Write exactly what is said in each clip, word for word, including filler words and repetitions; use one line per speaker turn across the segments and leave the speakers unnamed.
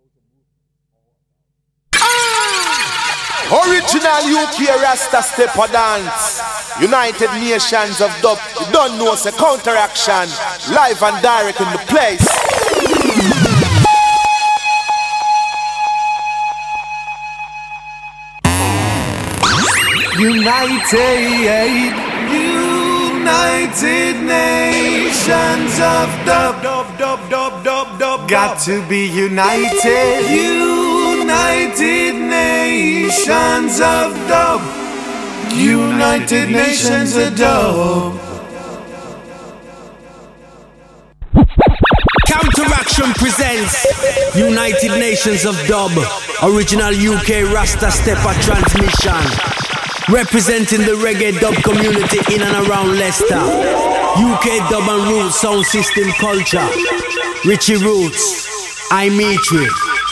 Original U K Rasta Stepper Dance, United Nations of Dub. You don't know, it's a counteraction, live and direct in the place.
United, United Nations of Dub, dub, dub, dub, dub, dub. Got to be united. United Nations of Dub. United Nations of Dub.
Counteraction presents United Nations of Dub, original U K Rasta Stepper transmission, representing the reggae dub community in and around Leicester. U K dub and roots sound system culture. Richie Roots, Imitri.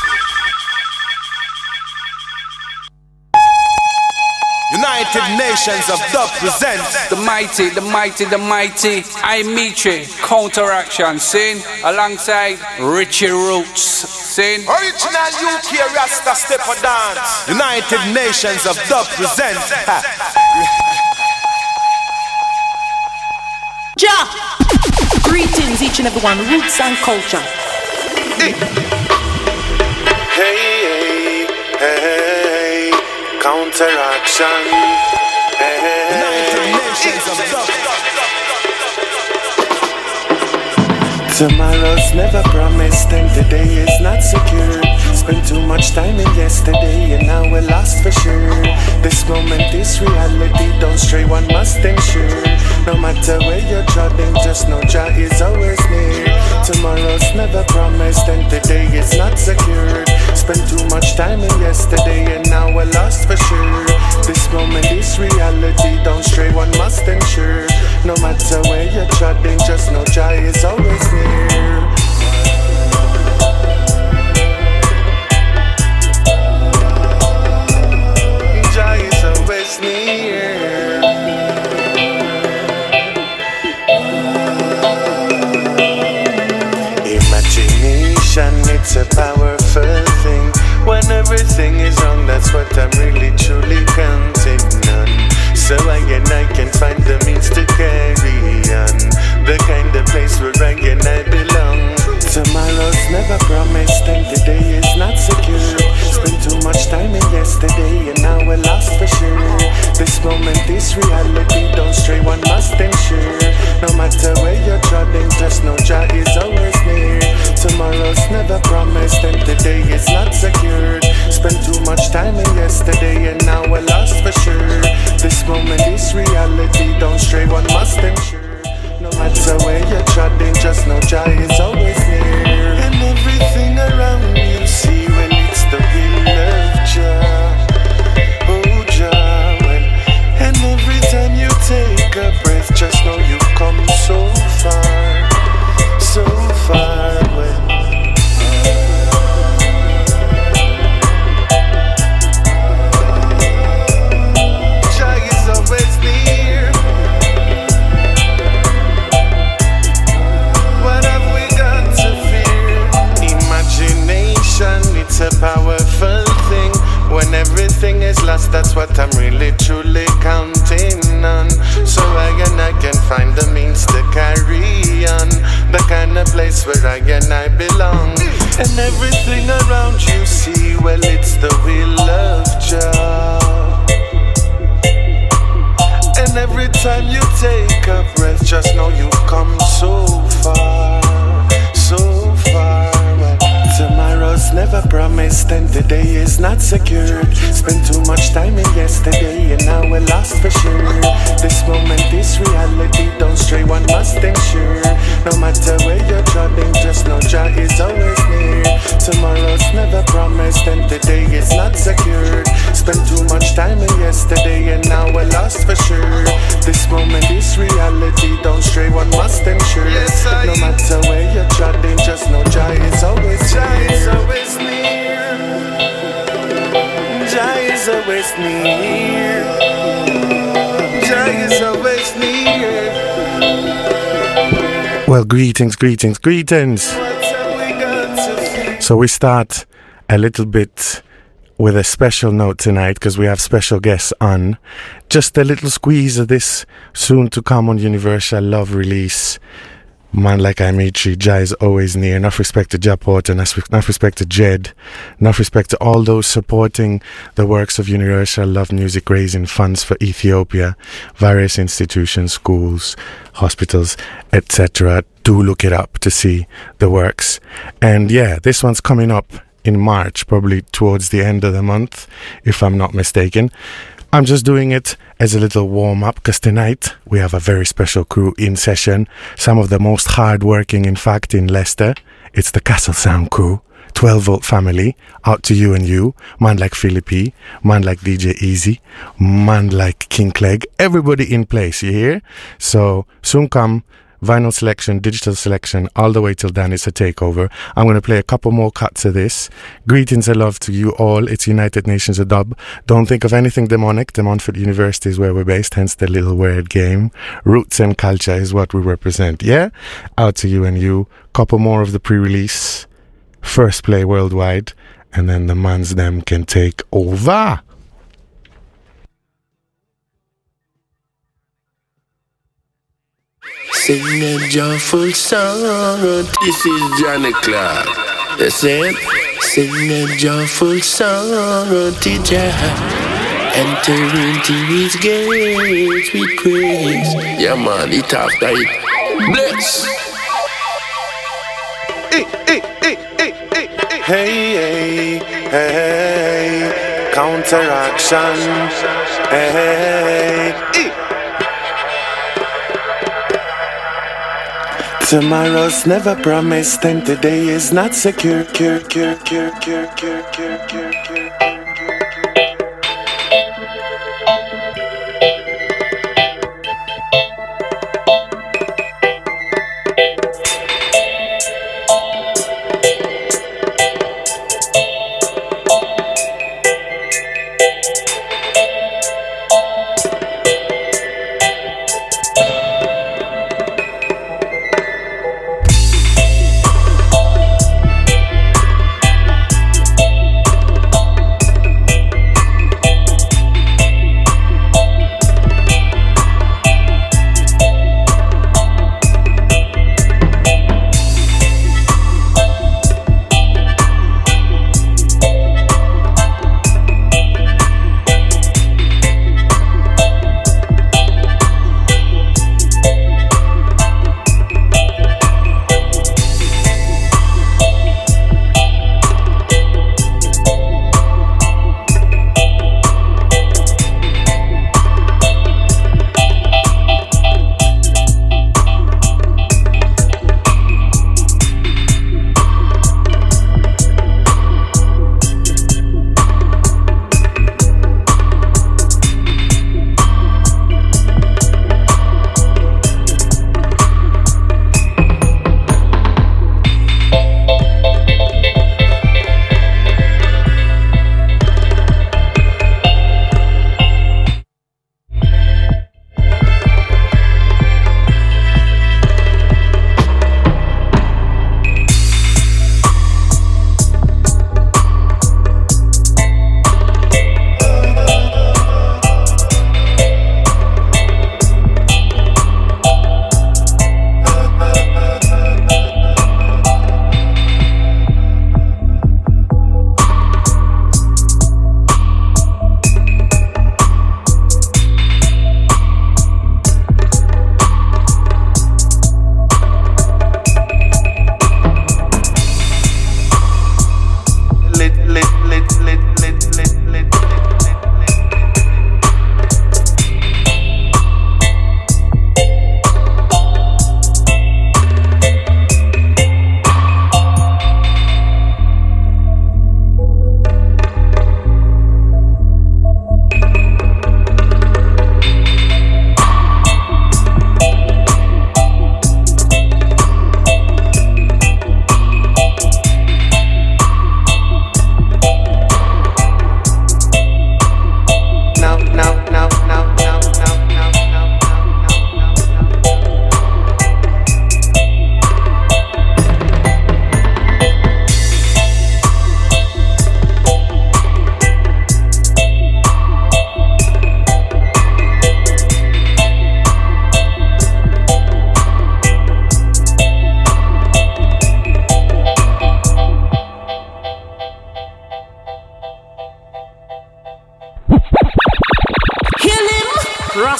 United Nations of Dub presents
the mighty, the mighty, the mighty Imitri Counteraction, sing alongside Richie Roots, sing
original U K Rasta Stepper Dance. United Nations of Dub presents
Ja! Greetings each and everyone, roots and culture.
Hey, hey, hey, counteraction. Hey,
United Nations of Dub.
Tomorrow's never promised and today is not secure. Spent too much time in yesterday and now we're lost for sure. This moment, this reality, don't stray, one must ensure. No matter where you're trotting, just know Jah is always near. Tomorrow's never promised and today is not secured. Spent too much time in yesterday and now we're lost for sure. This moment, this reality, don't stray, one must ensure. No matter where you're trotting, just know Jah is always near. Jah is always near. Imagination, it's a powerful thing. When everything is wrong, that's what I'm really truly counting on. So I and I can find the means to carry on. The kind of place where I and I belong. Tomorrow's never promised and today is not secure. Spent too much time in yesterday and now we're lost for sure. This moment, this reality, don't stray, one must ensure. No matter where you're trotting, just know Jah is always near. Tomorrow's never promised and today is not secured. Spent too much time in yesterday and now we're lost for sure. This moment, this reality, don't stray, one must ensure. No matter where you're trotting, just know Jah is always near. And everything around you see when it's the will of Jah. Oh Jah, well. And every time you take a breath, just know you've come so far, so far, well. Jah is always near. What have we got to fear? Imagination, it's a powerful thing. When everything is lost, that's what I'm really truly counting on. So I and I can find the means to carry on. The kind of place where I and I belong. And everything around you see, well, it's the will of Jah. And every time you take a breath, just know you've come so far, so far. Well, tomorrow's never promised and today is not secured. Spent too much time in yesterday and now we're lost for sure. This moment, this reality, don't stray, one must ensure. No matter where you're trotting, just know Jah is always near. Tomorrow's never promised and today is not secured. Spent too much time in yesterday and now we're lost for sure. This moment, this reality, don't stray, one must ensure. Yes, no matter where you're trotting, just know Jah is always near. Jah is always near. Jah is always near. Jah is always near.
Well, greetings, greetings, greetings. So we start a little bit with a special note tonight because we have special guests on. Just a little squeeze of this soon to come on Universal Love release. Man like I Mitri, Jah is always near. Enough respect to Jah Porter, enough respect to Jed, enough respect to all those supporting the works of Universal Love Music, raising funds for Ethiopia, various institutions, schools, hospitals, et cetera. Do look it up to see the works. And yeah, this one's coming up in March, probably towards the end of the month, if I'm not mistaken. I'm just doing it as a little warm-up because tonight we have a very special crew in session. Some of the most hard-working, in fact, in Leicester. It's the Castle Sound crew, twelve volt family, out to you and you. Man like Philippi, man like D J Easy, man like King Clegg. Everybody in place, you hear? So soon come vinyl selection, digital selection, all the way till then it's a takeover. I'm going to play a couple more cuts of this. Greetings and love to you all. It's United Nations of Dub. Don't think of anything demonic. De Montfort University is where we're based, hence the little word game. Roots and culture is what we represent, yeah? Out to you and you. Couple more of the pre-release. First play worldwide. And then the mans them can take over.
Sing a joyful song. This is Johnny Clark. Listen. Sing a joyful song unto Jah. Enter into his gates with praise. Yeah, man, it after it. Bless.
Hey, hey, hey, hey, hey, hey. Hey, hey, hey. Counteraction. Hey, hey, hey. Tomorrow's never promised, and today is not secure. Cure, cure, cure, cure, cure, cure, cure, cure.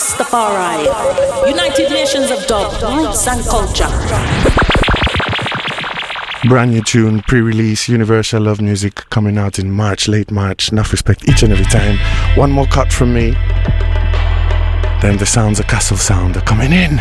Rastafari. United Nations of Dub, Roots and Culture.
Brand new tune, pre-release, Universal Love Music, coming out in March, late March. Enough respect each and every time. One more cut from me. Then the sounds of Castle Sound are coming in.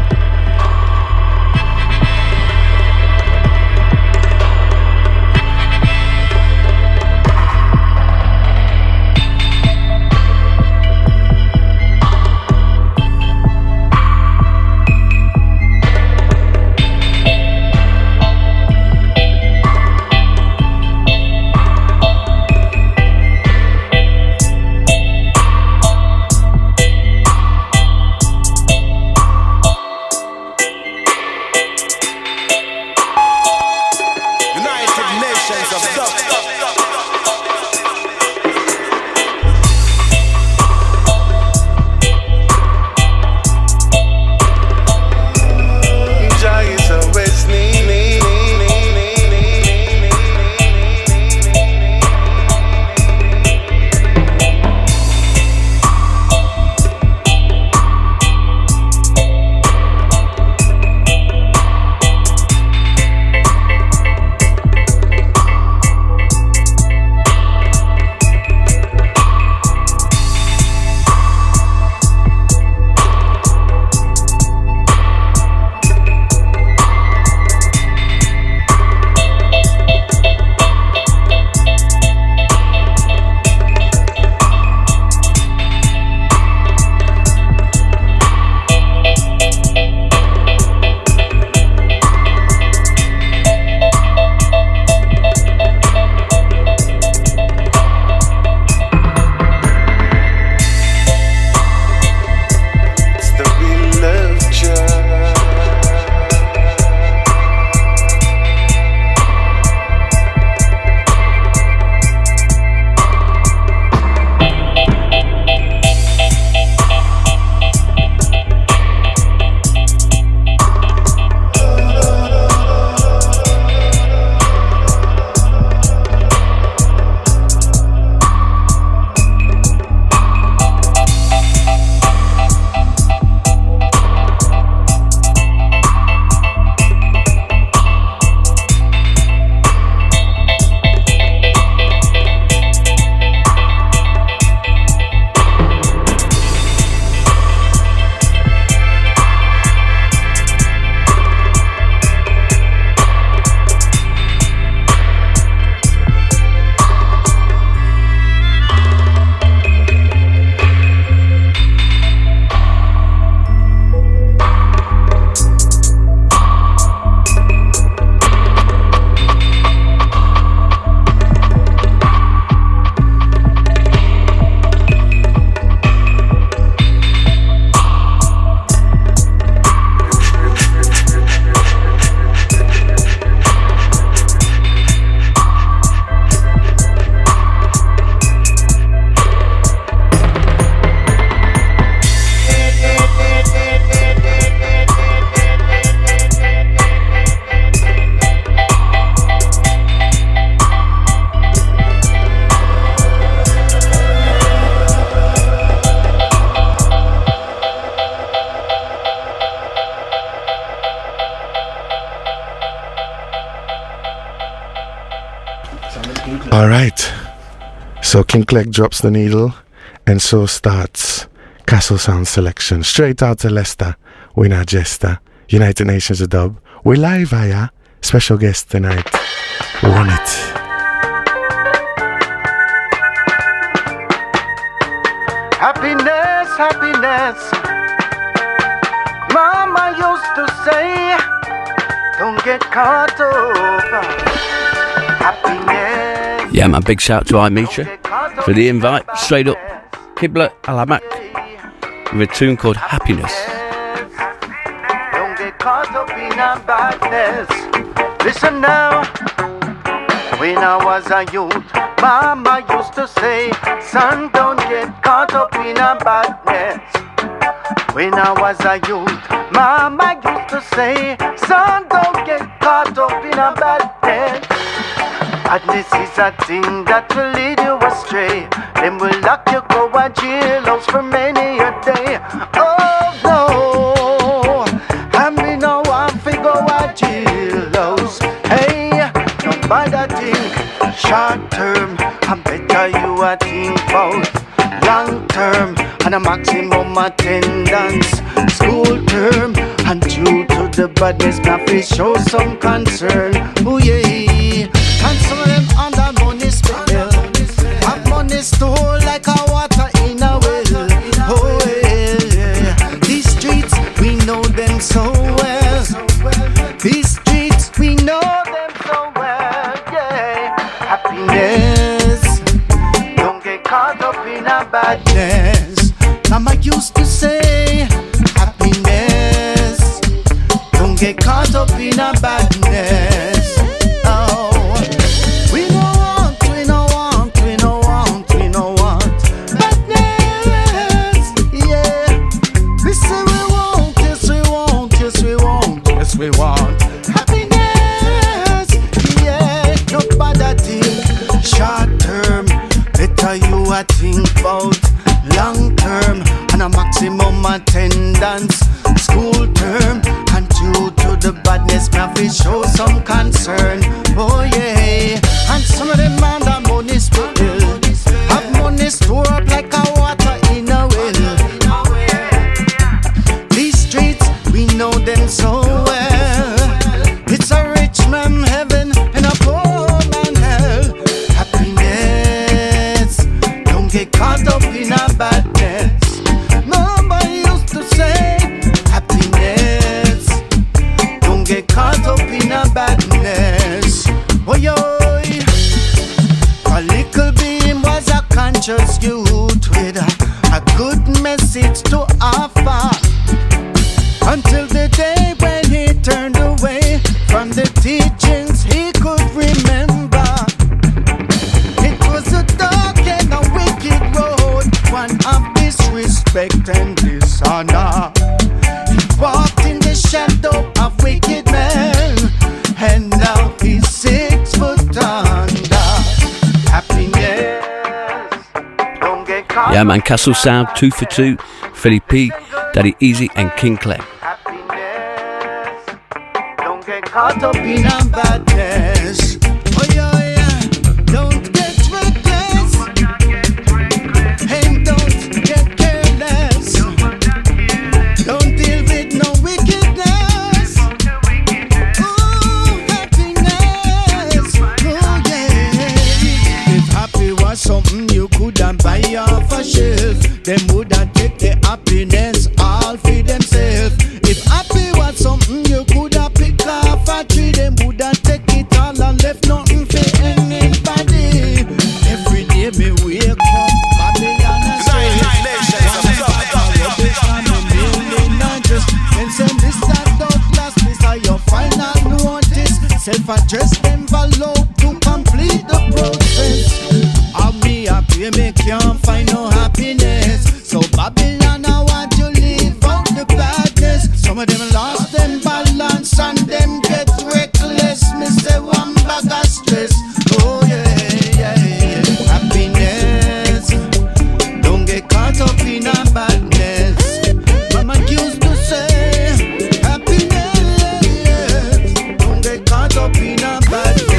Alright, so King Clegg drops the needle, and so starts Castle Sound selection. Straight out to Leicester, Winner Jester, United Nations of Dub. We're live via special guest tonight. Run it.
Happiness, happiness. Mama used to say, don't get caught up. Happiness.
Yeah, man, big shout to iMitra for the invite. Straight up, Kibla Alamak with a tune called Happiness.
Don't get caught up in a badness. Listen now, when I was a youth, Mama used to say, son, don't get caught up in a badness. When I was a youth, Mama used to say, son, don't get caught up in a badness. Badness is a thing that will lead you astray. Then will lock you go a jailhouse for many a day. bad a thing. Short term, and better you a think about. Long term, and a maximum attendance. School term, and due to the badness, nothing show some concern. Oh yeah, and some of them under money spell. Have money stored like a water in a well. Oh yeah, these streets we know them so well. These streets we know them so well. Yeah, happiness. Don't get caught up in a badness. Mama used to say, happiness. Don't get caught up in a badness. Oh, we don't want, we don't want, we don't want, we don't want badness. Yeah, we say we want, yes we want, yes we want, yes we want happiness. Yeah, no bad thing. Short term, better you a think about. Long term, and a maximum attendance. School term, and due to the badness, me have to show some concern. Oh yeah, and some of them man that money spill. Have money store up like a water in a well. These streets, we know them so well. It's a rich man heaven and a poor man hell. Happiness, don't get caught up in a badness. Nobody used to say happiness. Don't get caught up in a badness. Oh yo, a little beam was a conscious youth with a, a good message to offer. Until the day when he turned away from the teachings he could remember. It was a dark and a wicked road, one of disrespect and dishonor. He walked in the shadow of wicked men, and now he's six foot under. Happiness, don't get caught.
Yeah, man, Castle Sound, two for two. Philly P, Daddy Easy, and King Clay.
Happiness, don't get caught up in a badness. Oh yeah, yeah, don't get reckless, and don't get careless. Don't deal with no wickedness. Oh, happiness, oh yeah. If happy was something you couldn't buy off a shelf, them woulda take the happiness all for themselves. If happy was something you coulda pick off a tree, them woulda take it all and left nothing for anybody. Every day me wake up, Babylon a straight. And send this that Douglas, this are your final notice. Self-addressed envelope to complete the process. I'll be happy, me can't find no happiness. So Babylon, I want you leave out the badness. Some of them lost them balance and them get reckless. Me say one bag of stress. Oh yeah, yeah, yeah. Happiness, don't get caught up in a badness. Mama used to say, happiness, don't get caught up in a badness.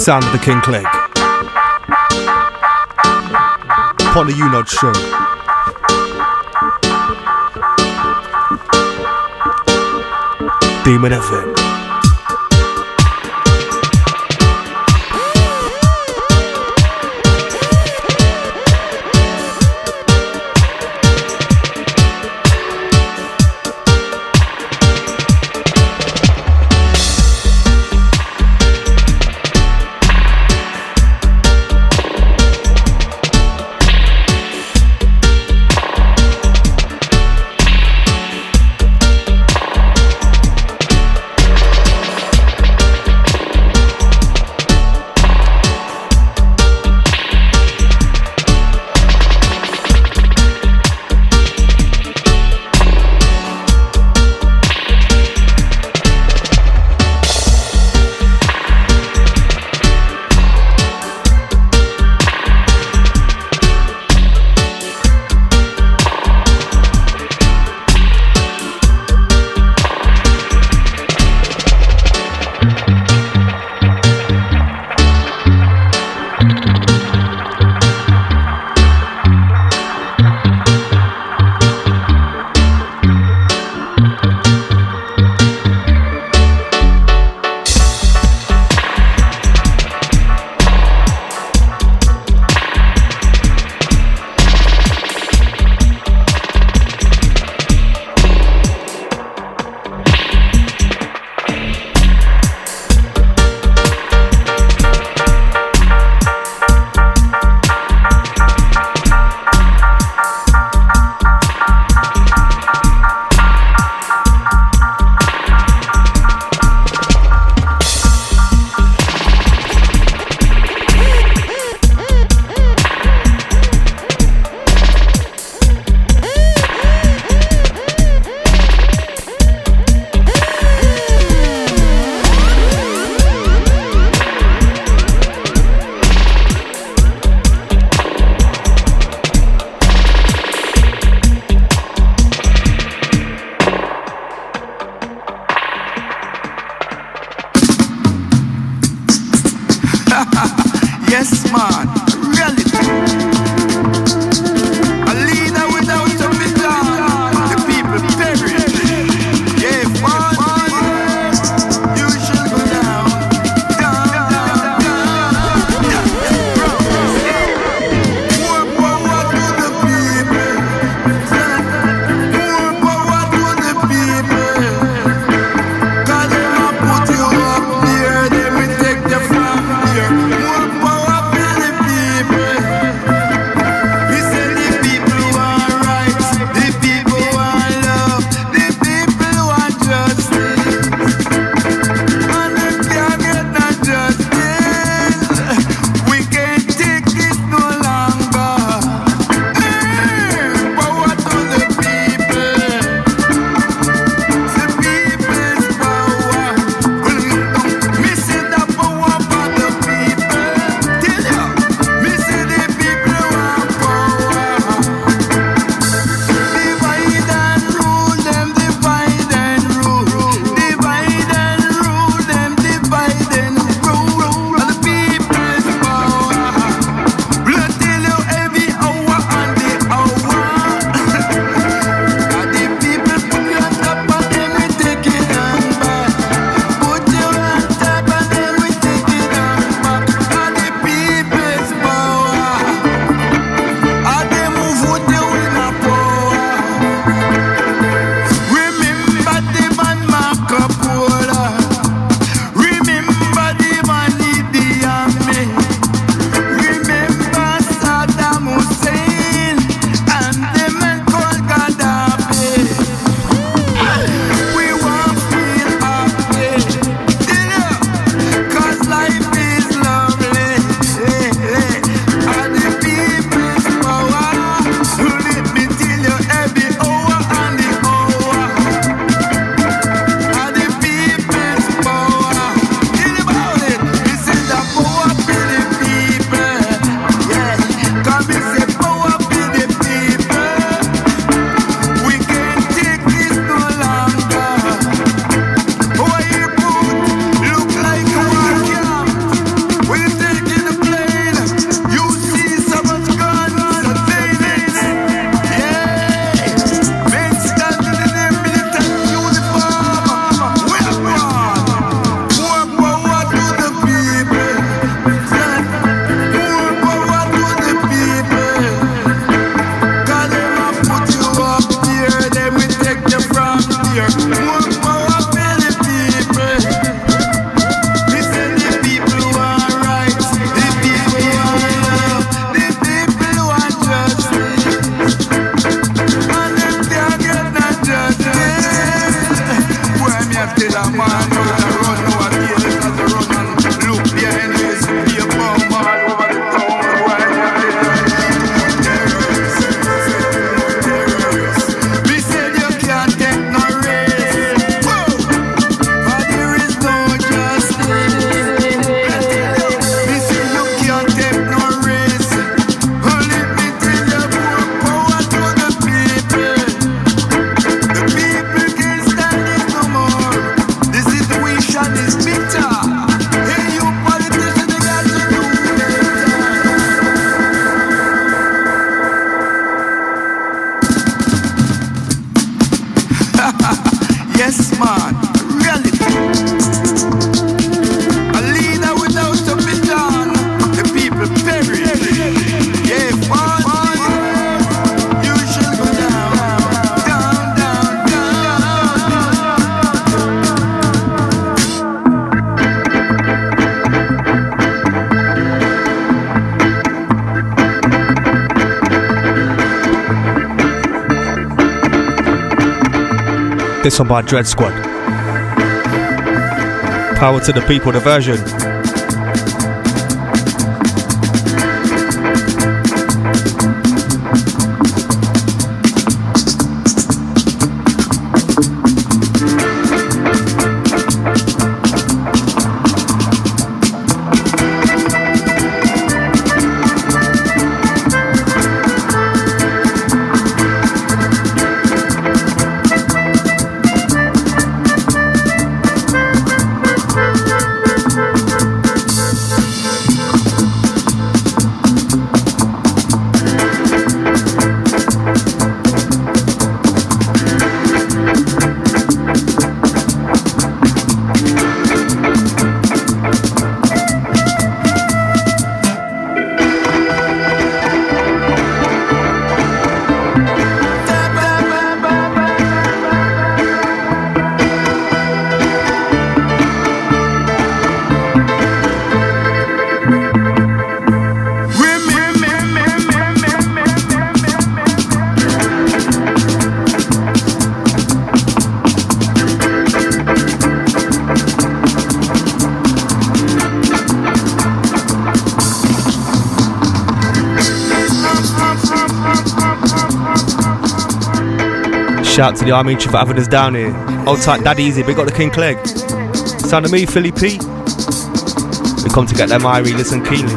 sound of the King Clegg. Upon the U-Nod show. Demon F M.
Yes, man, reality. A leader without a vision, the people perish. Yeah, man, you shall go down, down, down, down, down. More power to the people. More power to the people. 'Cause they might put you up there, they will take you from here. More power to the people.
This one by Dread Squad. Power to the people, the version. Shout to the Army Chief for having us down here. Old tight Daddy Easy, big got the King Clegg. Sound of me, Philly P. We come to get them Irie, listen keenly.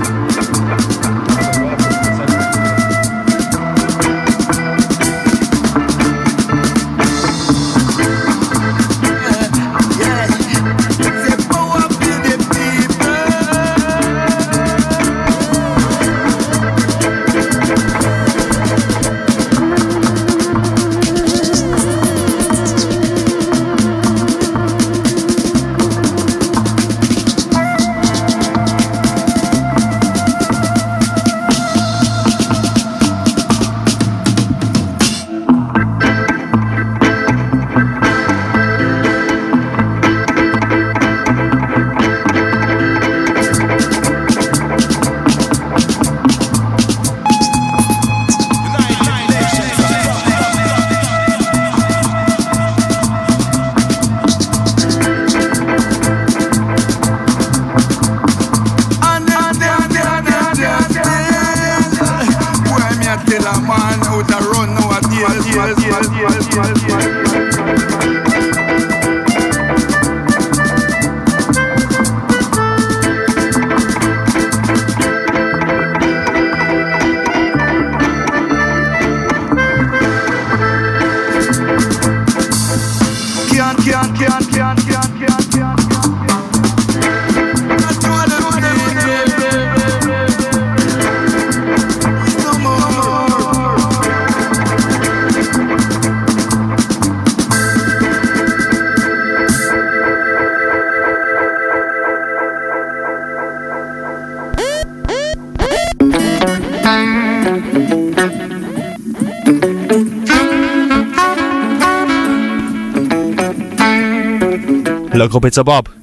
Local bits of Bob.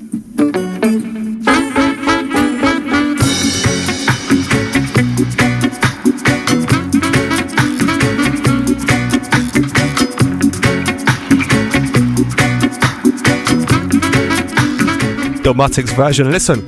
Dogmatic's version, listen.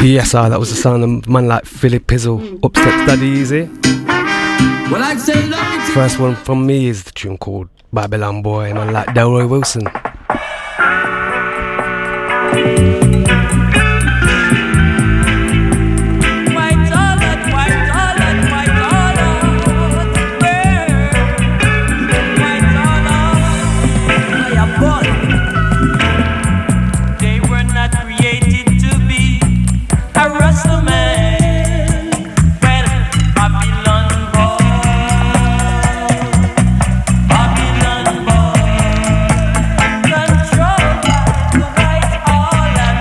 Yes, ah, that was the sound of man like Philly Pizzle, Upstep Daddy Easy.
Well, I'd say love.
First one from me is the tune called Babylon Boy, man like Delroy Wilson.
Control, right, all and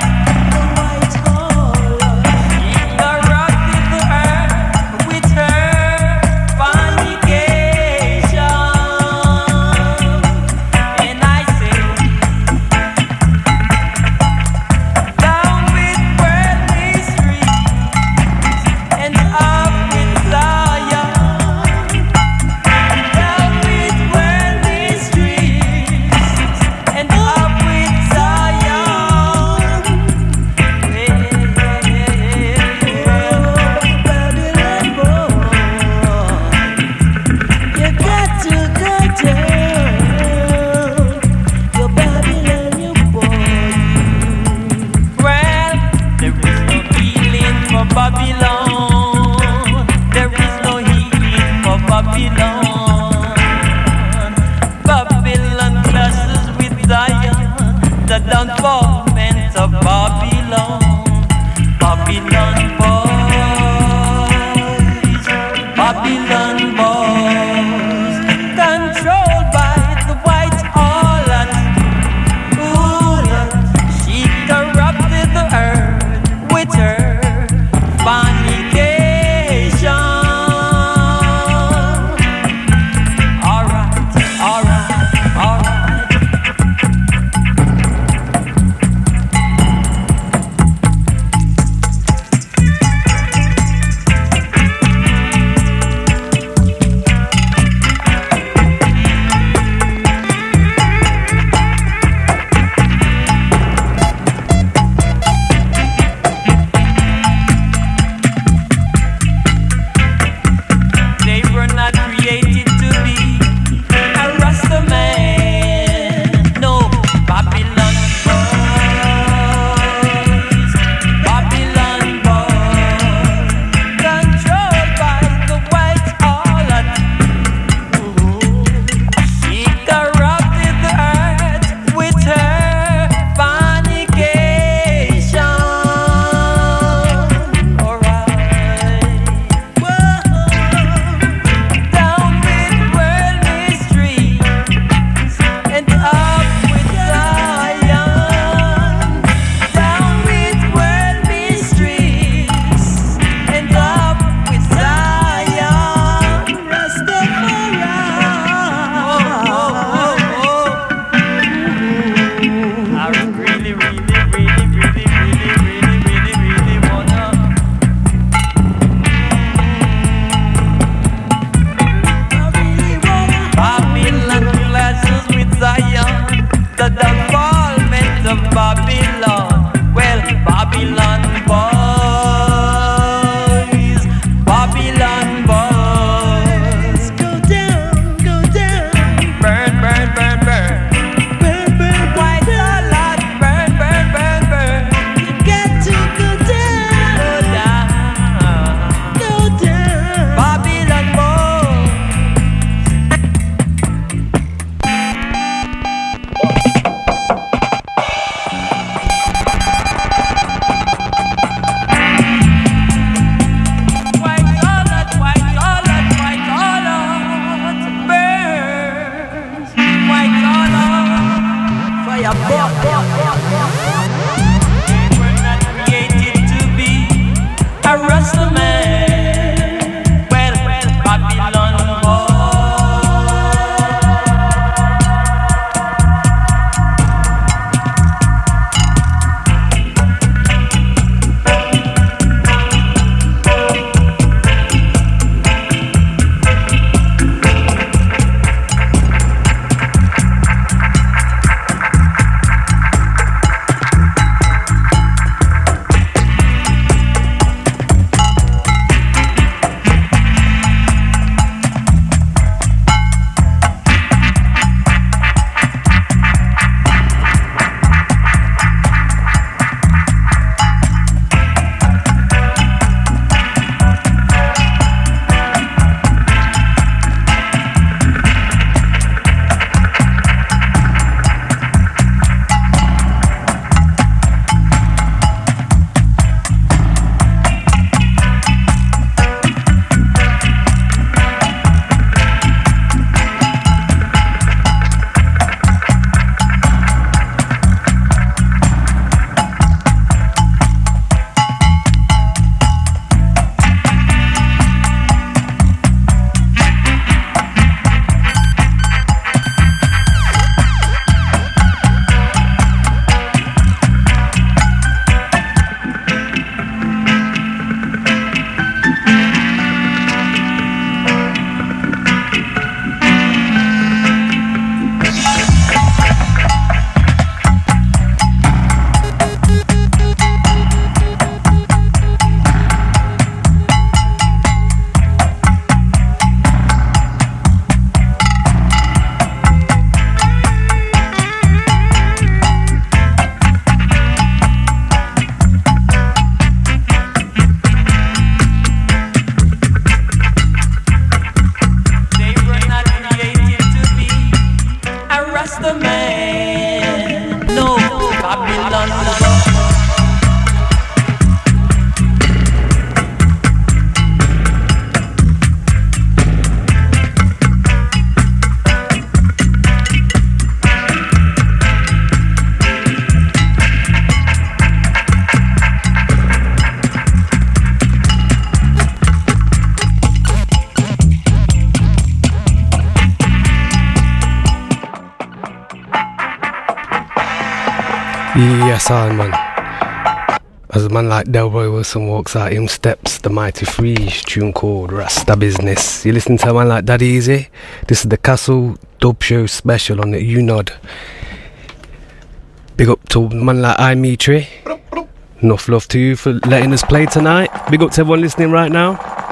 Yes, I man. As a man like Delroy Wilson walks out him steps, the Mighty Freeze, tune called Rasta Business. You listen to a man like Daddy Easy. This is the Castle Dub Show special on the U N O D. Big up to a man like I Mitri. Enough love to you for letting us play tonight. Big up to everyone listening right now.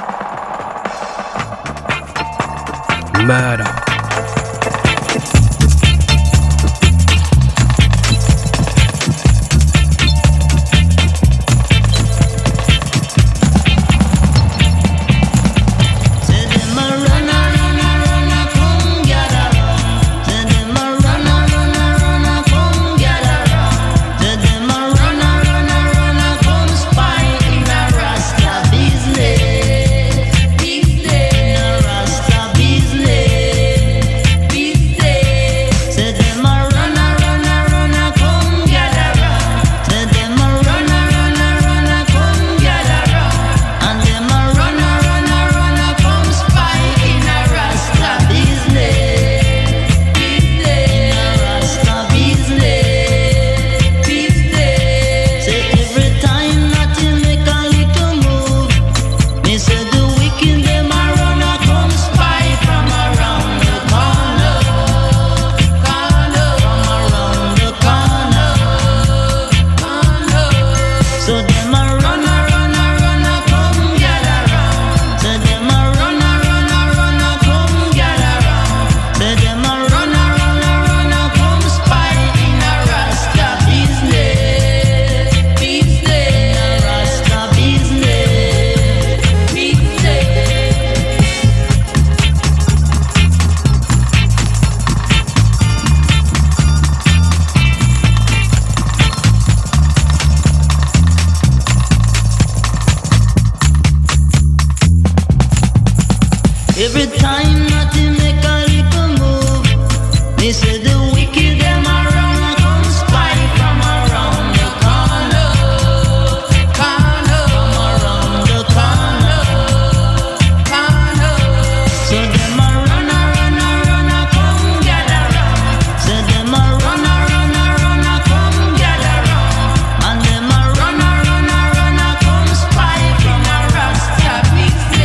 Murder.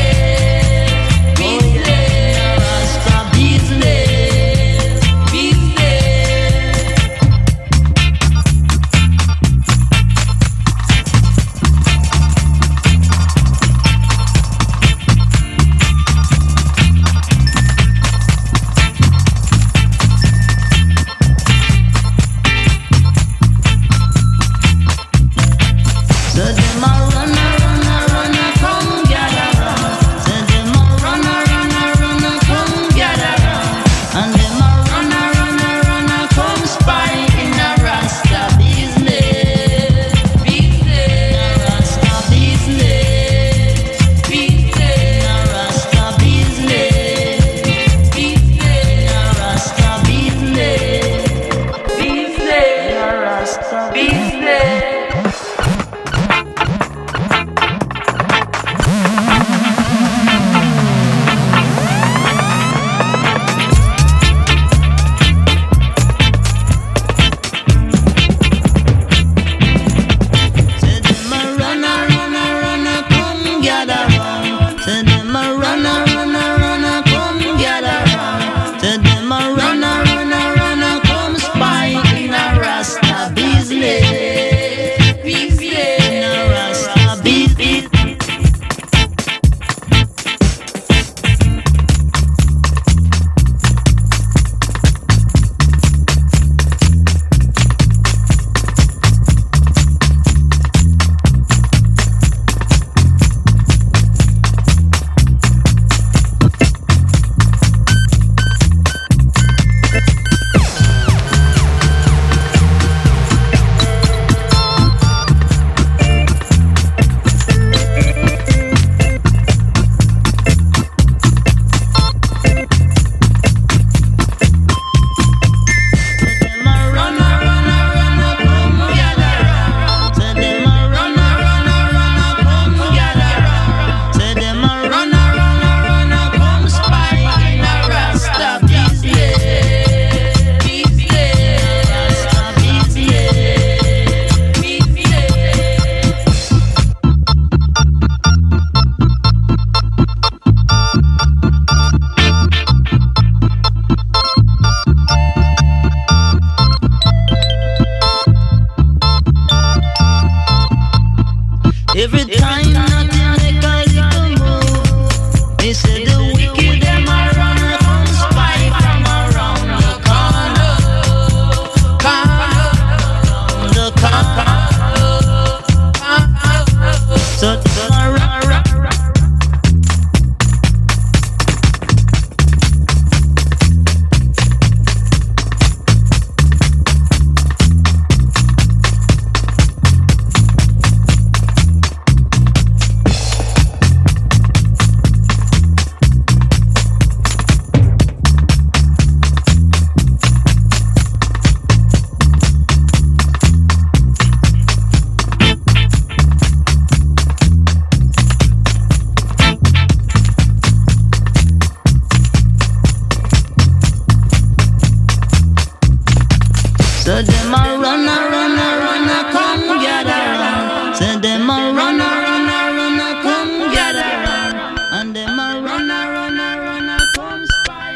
Business. They say the wicked them a run, come spy from around the corner, corner, the corner. So them a run, run, run. So them a run, a run, a run, a come gather round. So them a run, a run, a run, a come gather round. And them a run, a run, a run, a come spy.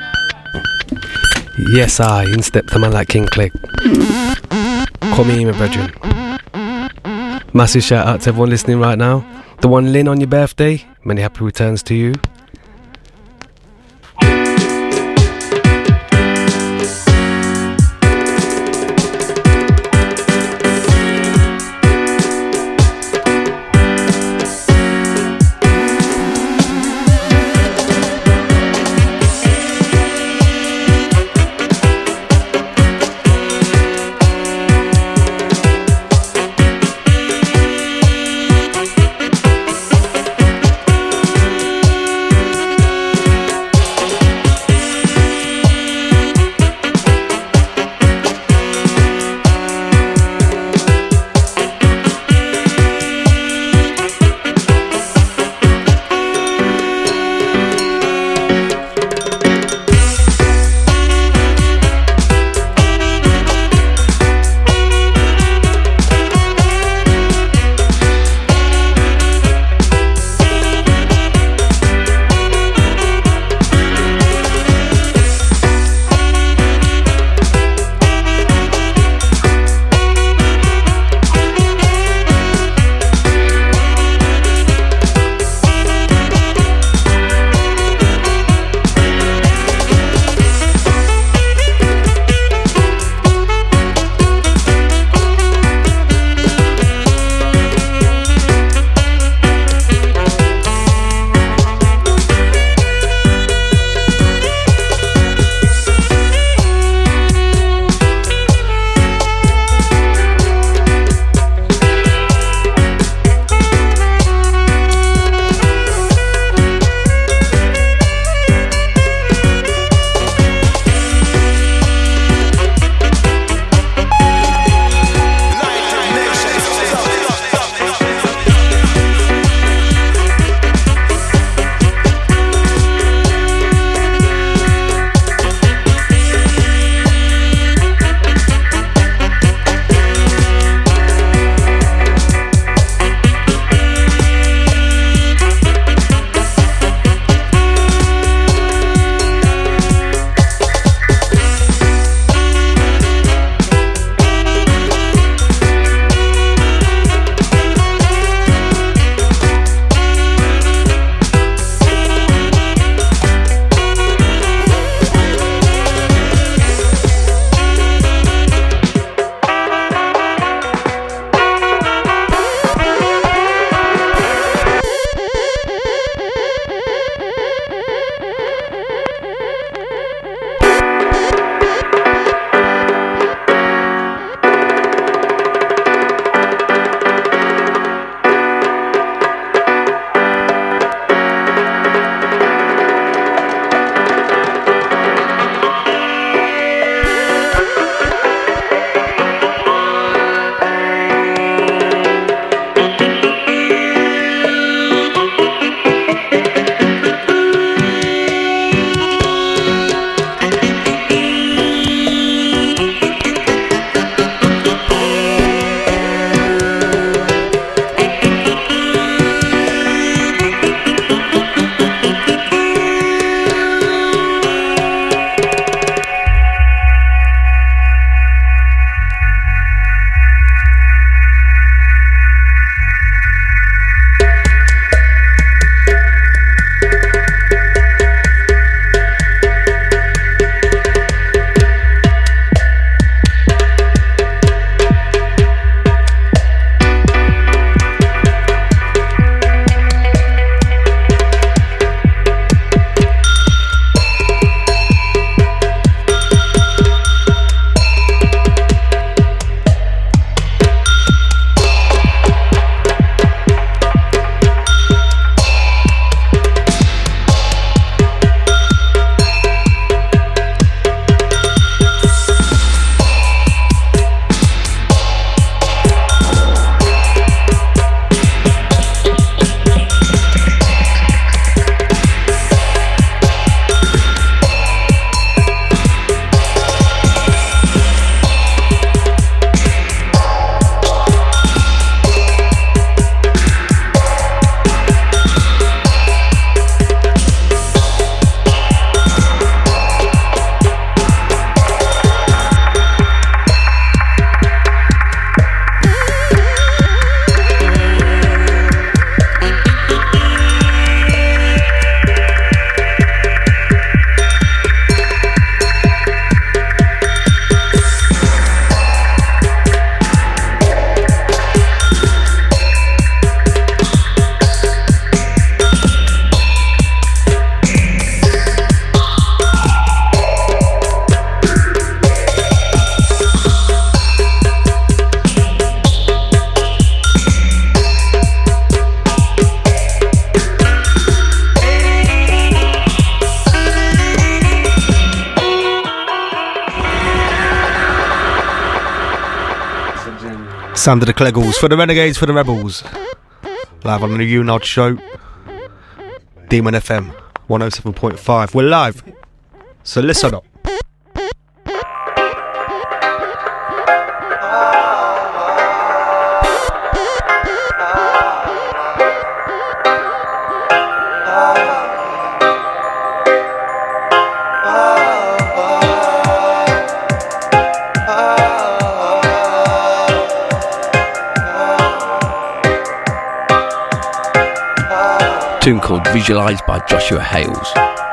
Yes, I, in step the man like King Clegg. Come here, my brethren. Massive shout out to everyone listening right now. The one Lynn on your birthday, many happy returns to you.
Sound of the Cleggles for the Renegades, for the Rebels. Live on the U-Nod show. Demon F M one oh seven point five. We're live, so listen up.
Tune called Visualize by Joshua Hales.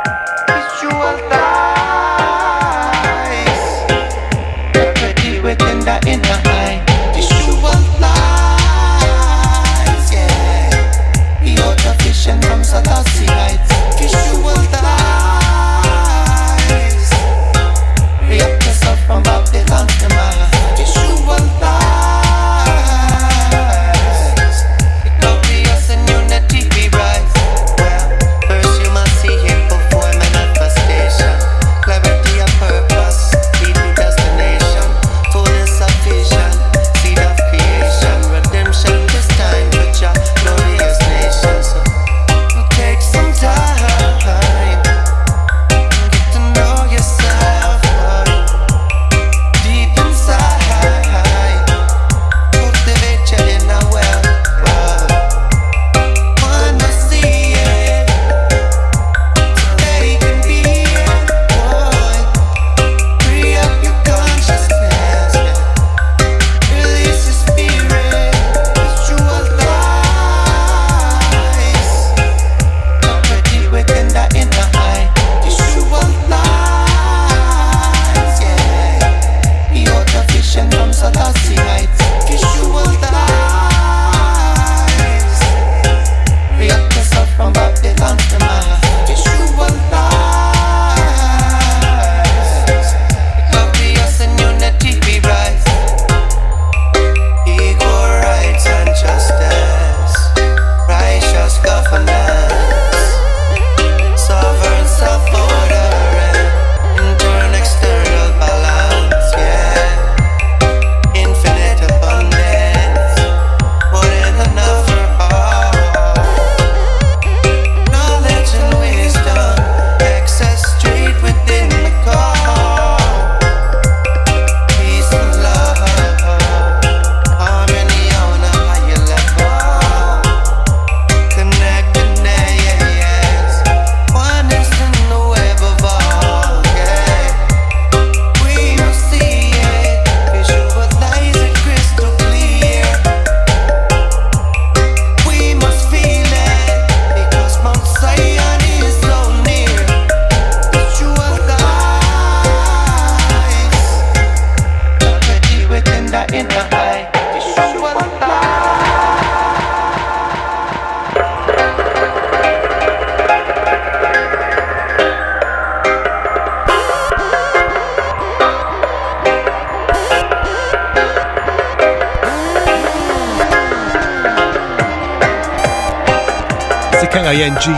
I N G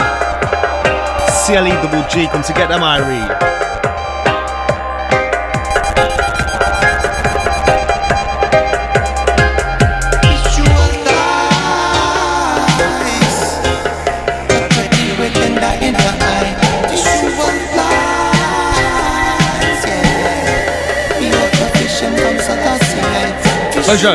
C L E double G, come to get them, I read.
Pleasure.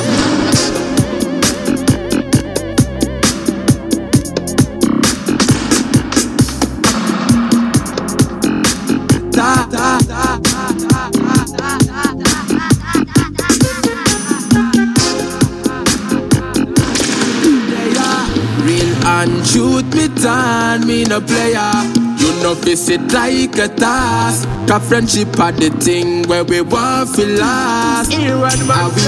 And shoot me down, me no player. You know face it like a task. Cause friendship are the thing where we want to last. Are we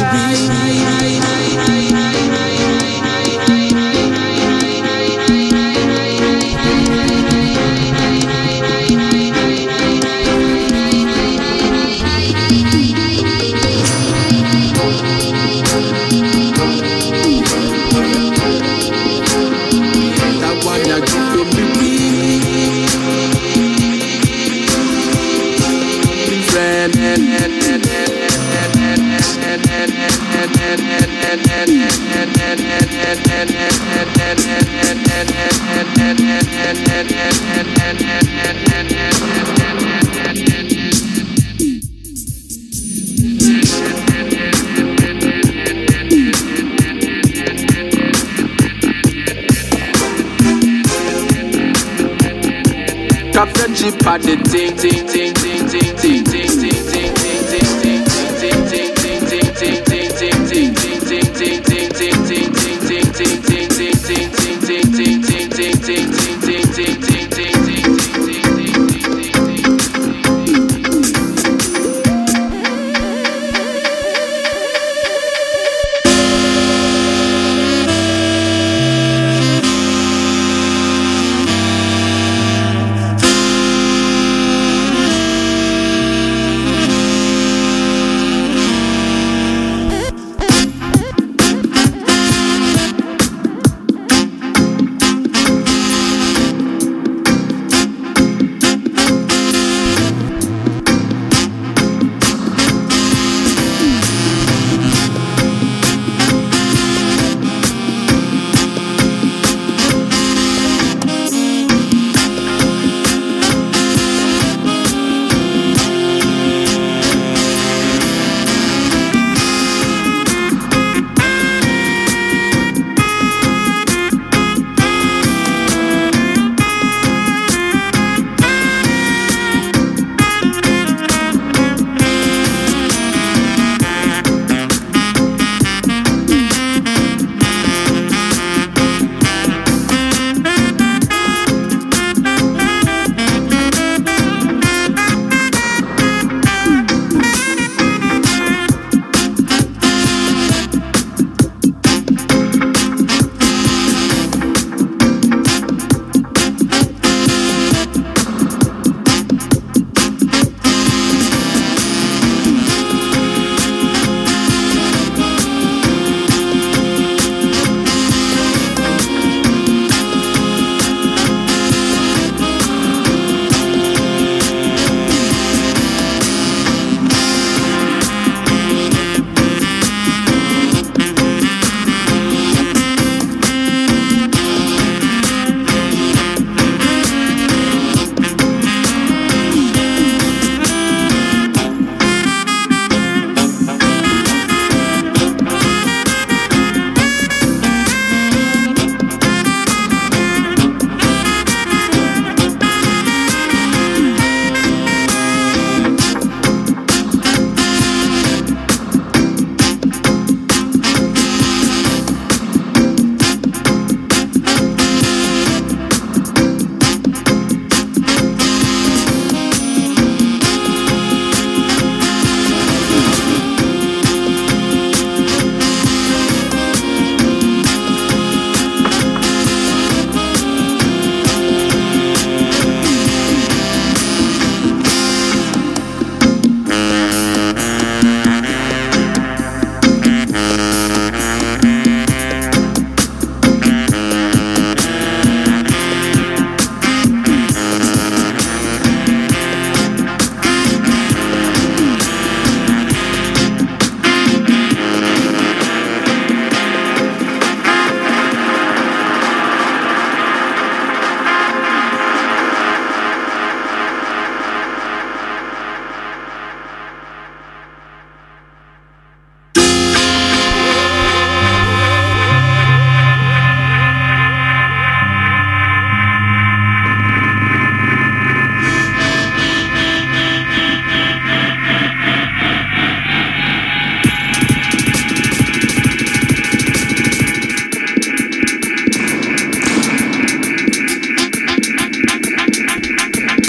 Cause friendship are the thing, thing, thing, thing, thing, thing, thing, thing, thing, thing, thing, thing, thing, thing, thing, thing,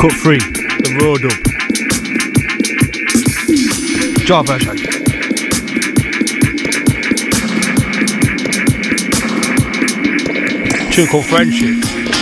Cut Free, the raw dub. Jar version. Tune called Friendship.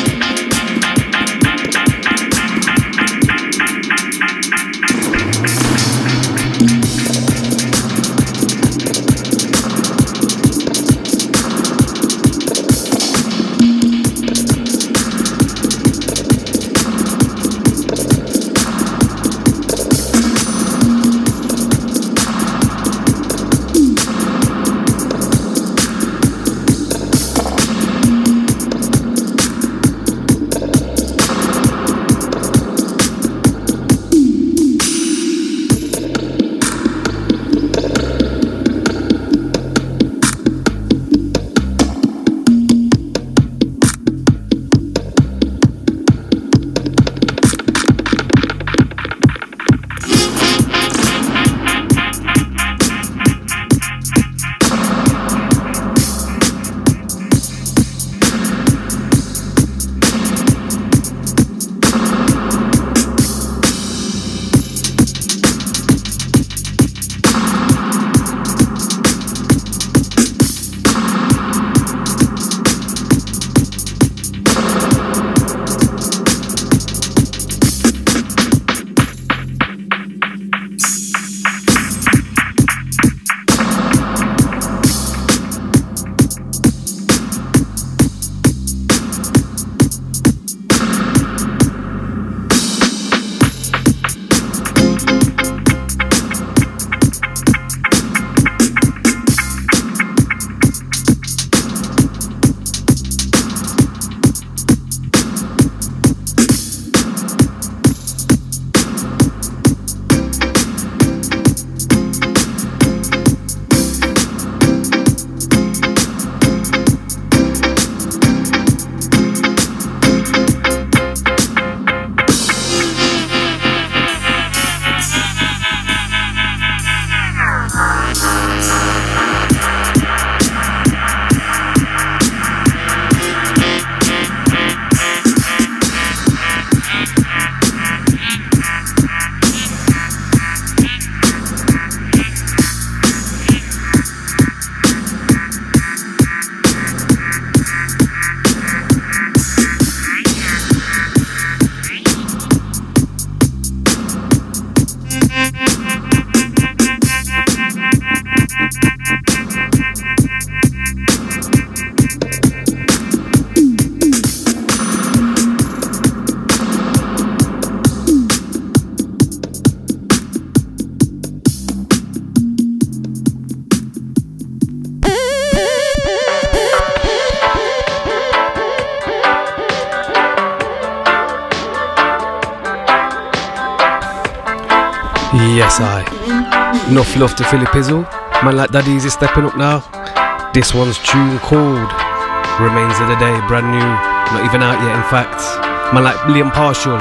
Yes, I. Enough love to Philly Pizzle. Man like Daddy Easy stepping up now. This one's tune called Remains of the Day, brand new, not even out yet in fact. Man like Liam Partial,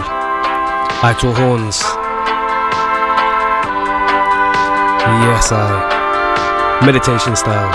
Ito Horns. Yes, I. Meditation Styles.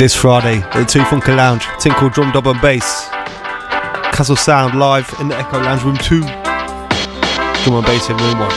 this Friday at the Two Funky Lounge. A thing called Drum Dub and Bass. Castle Sound live in the Echo Lounge Room two. Drum and Bass in Room one.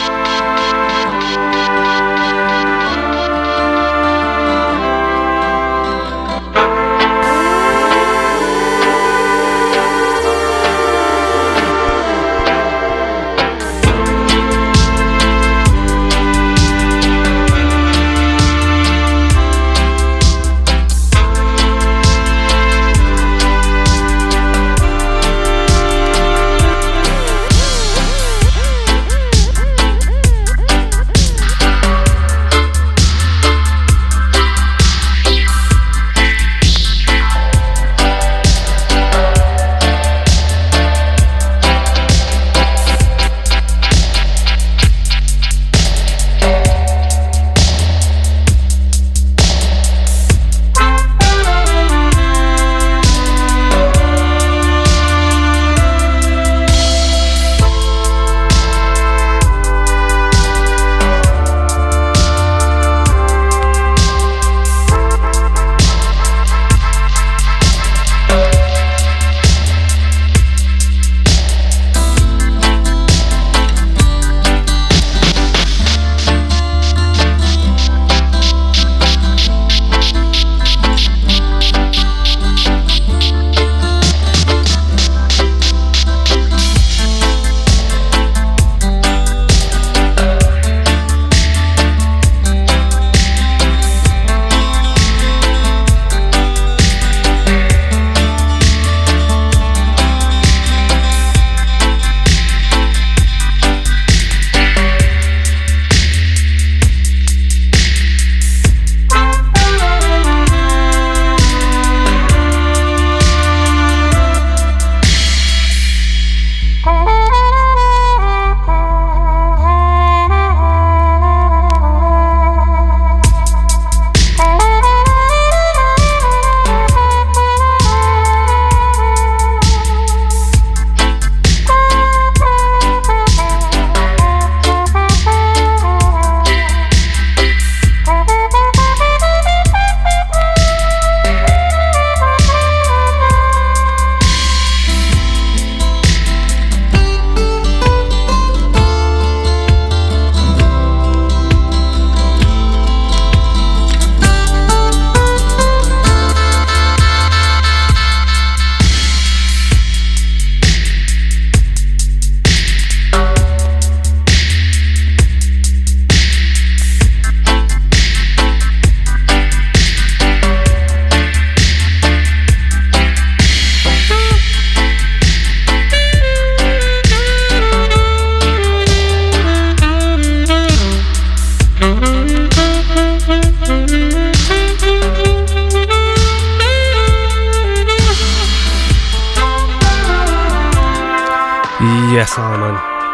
Yes, Simon.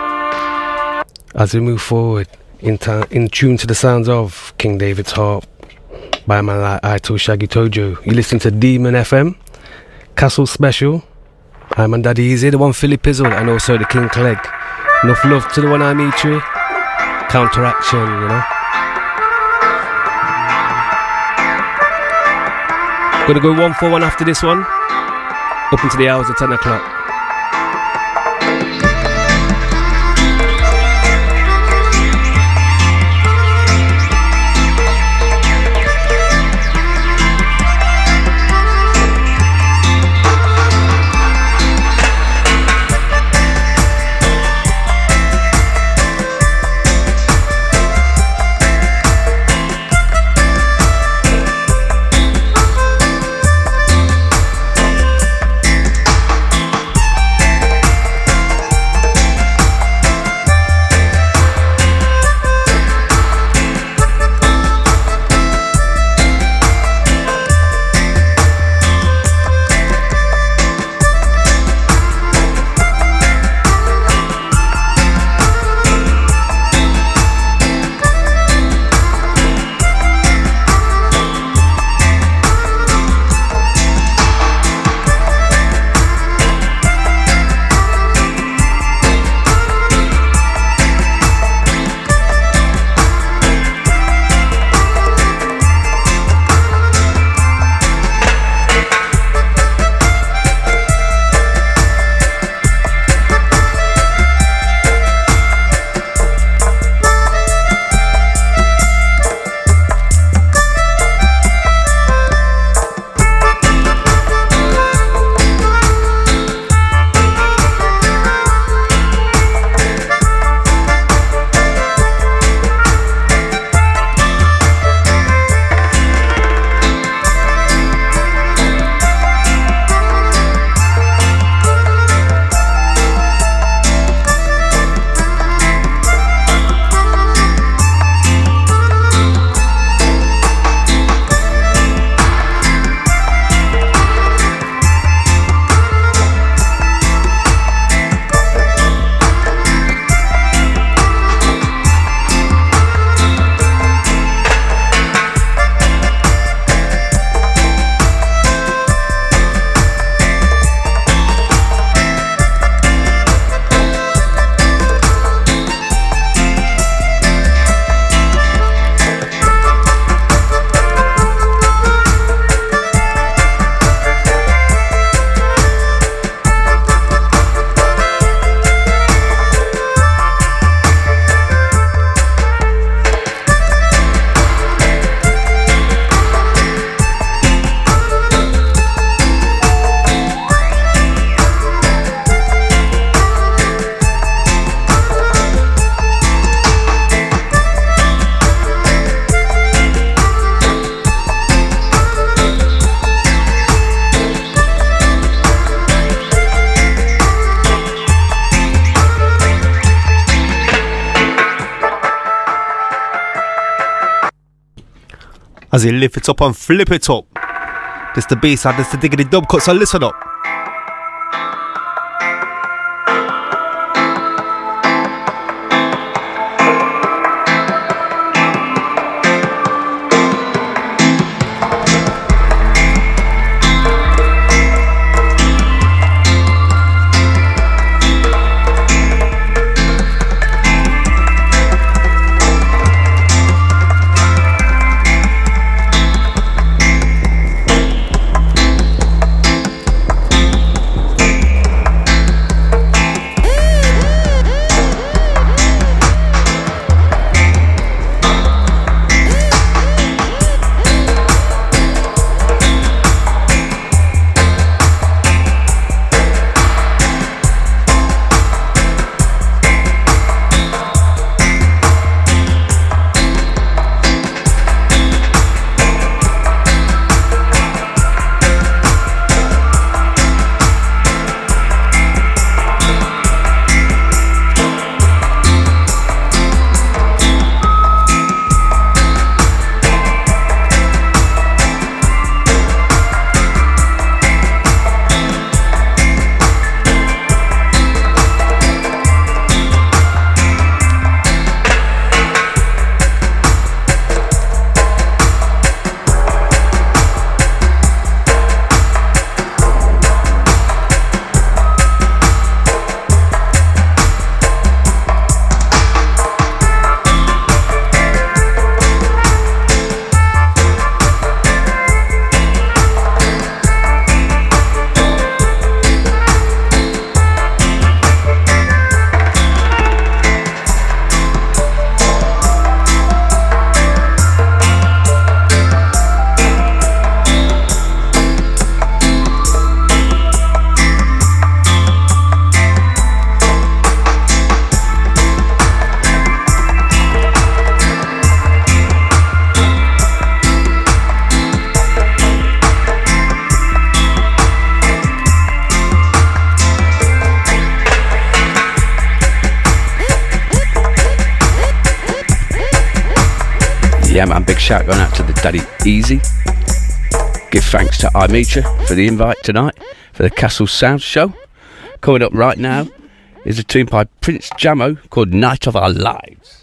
As we move forward, in, ta- in tune to the sounds of King David's Harp by a man like Aito Shaggy Tojo. You listen to Demon F M, Castle Special. I'm and Daddy Easy, the one Philly Pizzle, and also the King Clegg. Enough love to the one I meet you. Counteraction, you know. Gonna go one for one after this one. Up into the hours of ten o'clock.
as he lift it up and flip it up. This the B-side, this the diggity dub cut, so listen up.
Yeah, man, big shout going out to the Daddy Easy. Give thanks to Imitra for the invite tonight for the Castle Sound Show. Coming up right now is a tune by Prince Jamo called Night of Our Lives.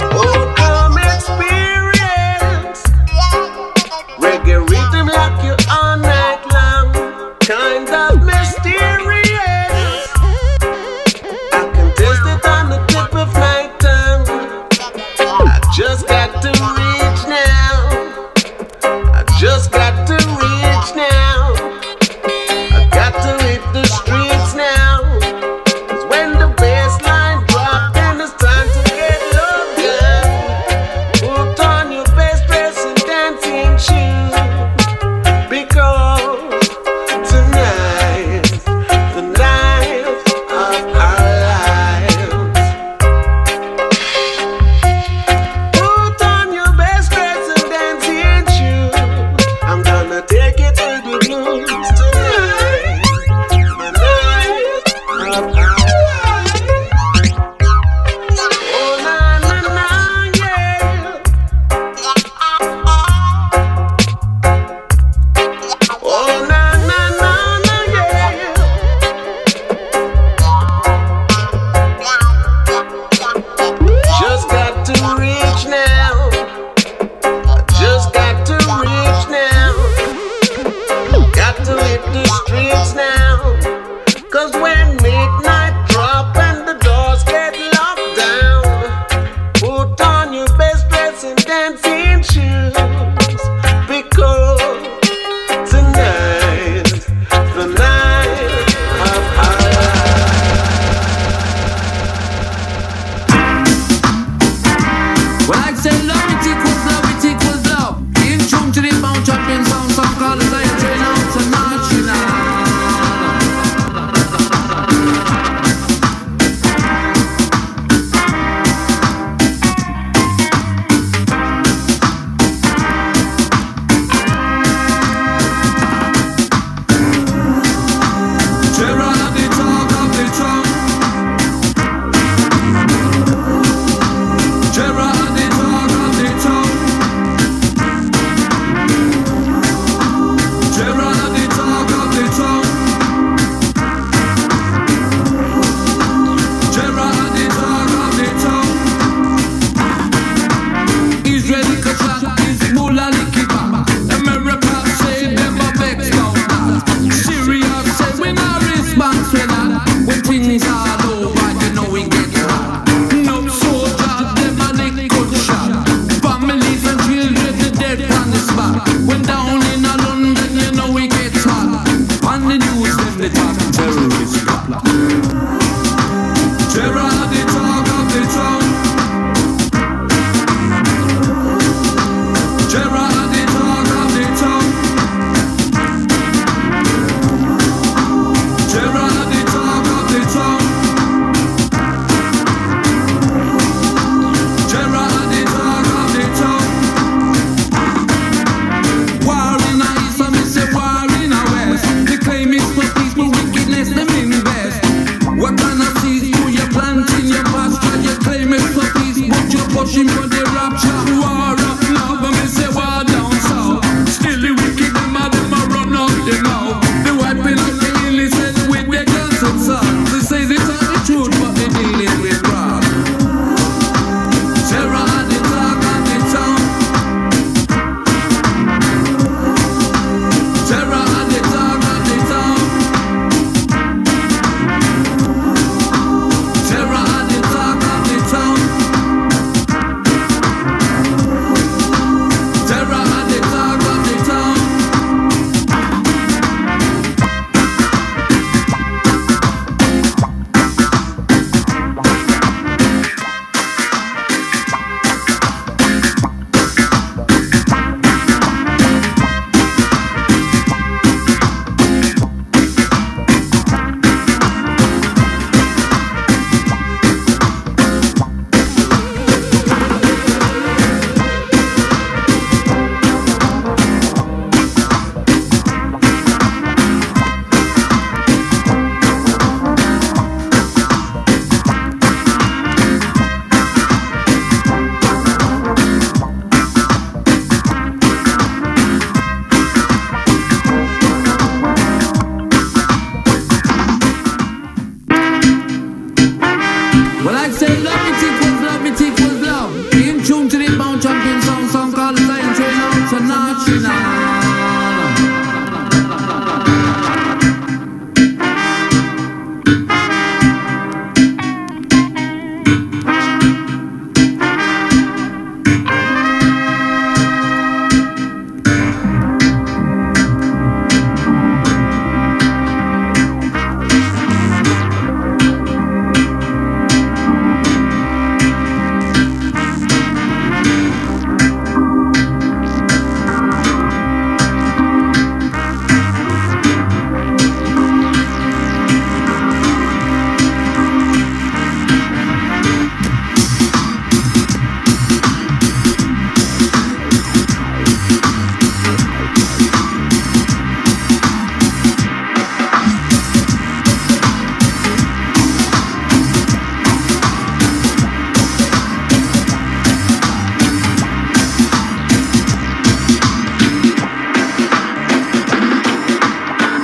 Reggae rhythm like you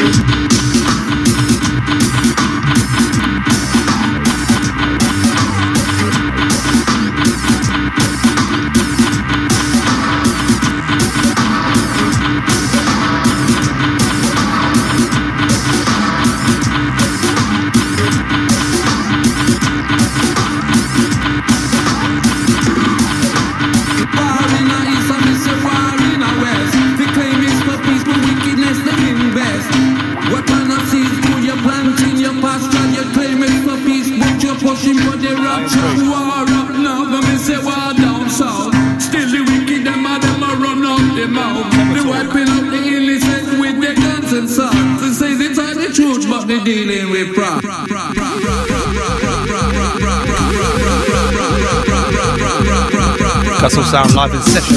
Castle Sound live in session.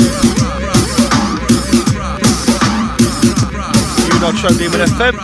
You know, show Demon F M.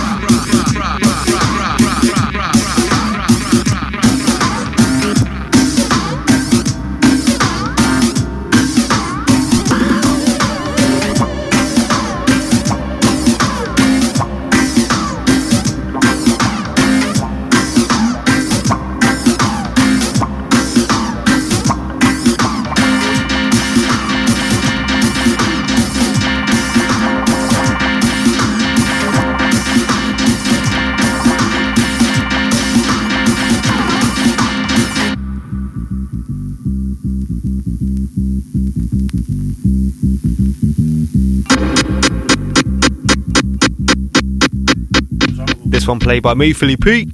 This one played by me, Philly P.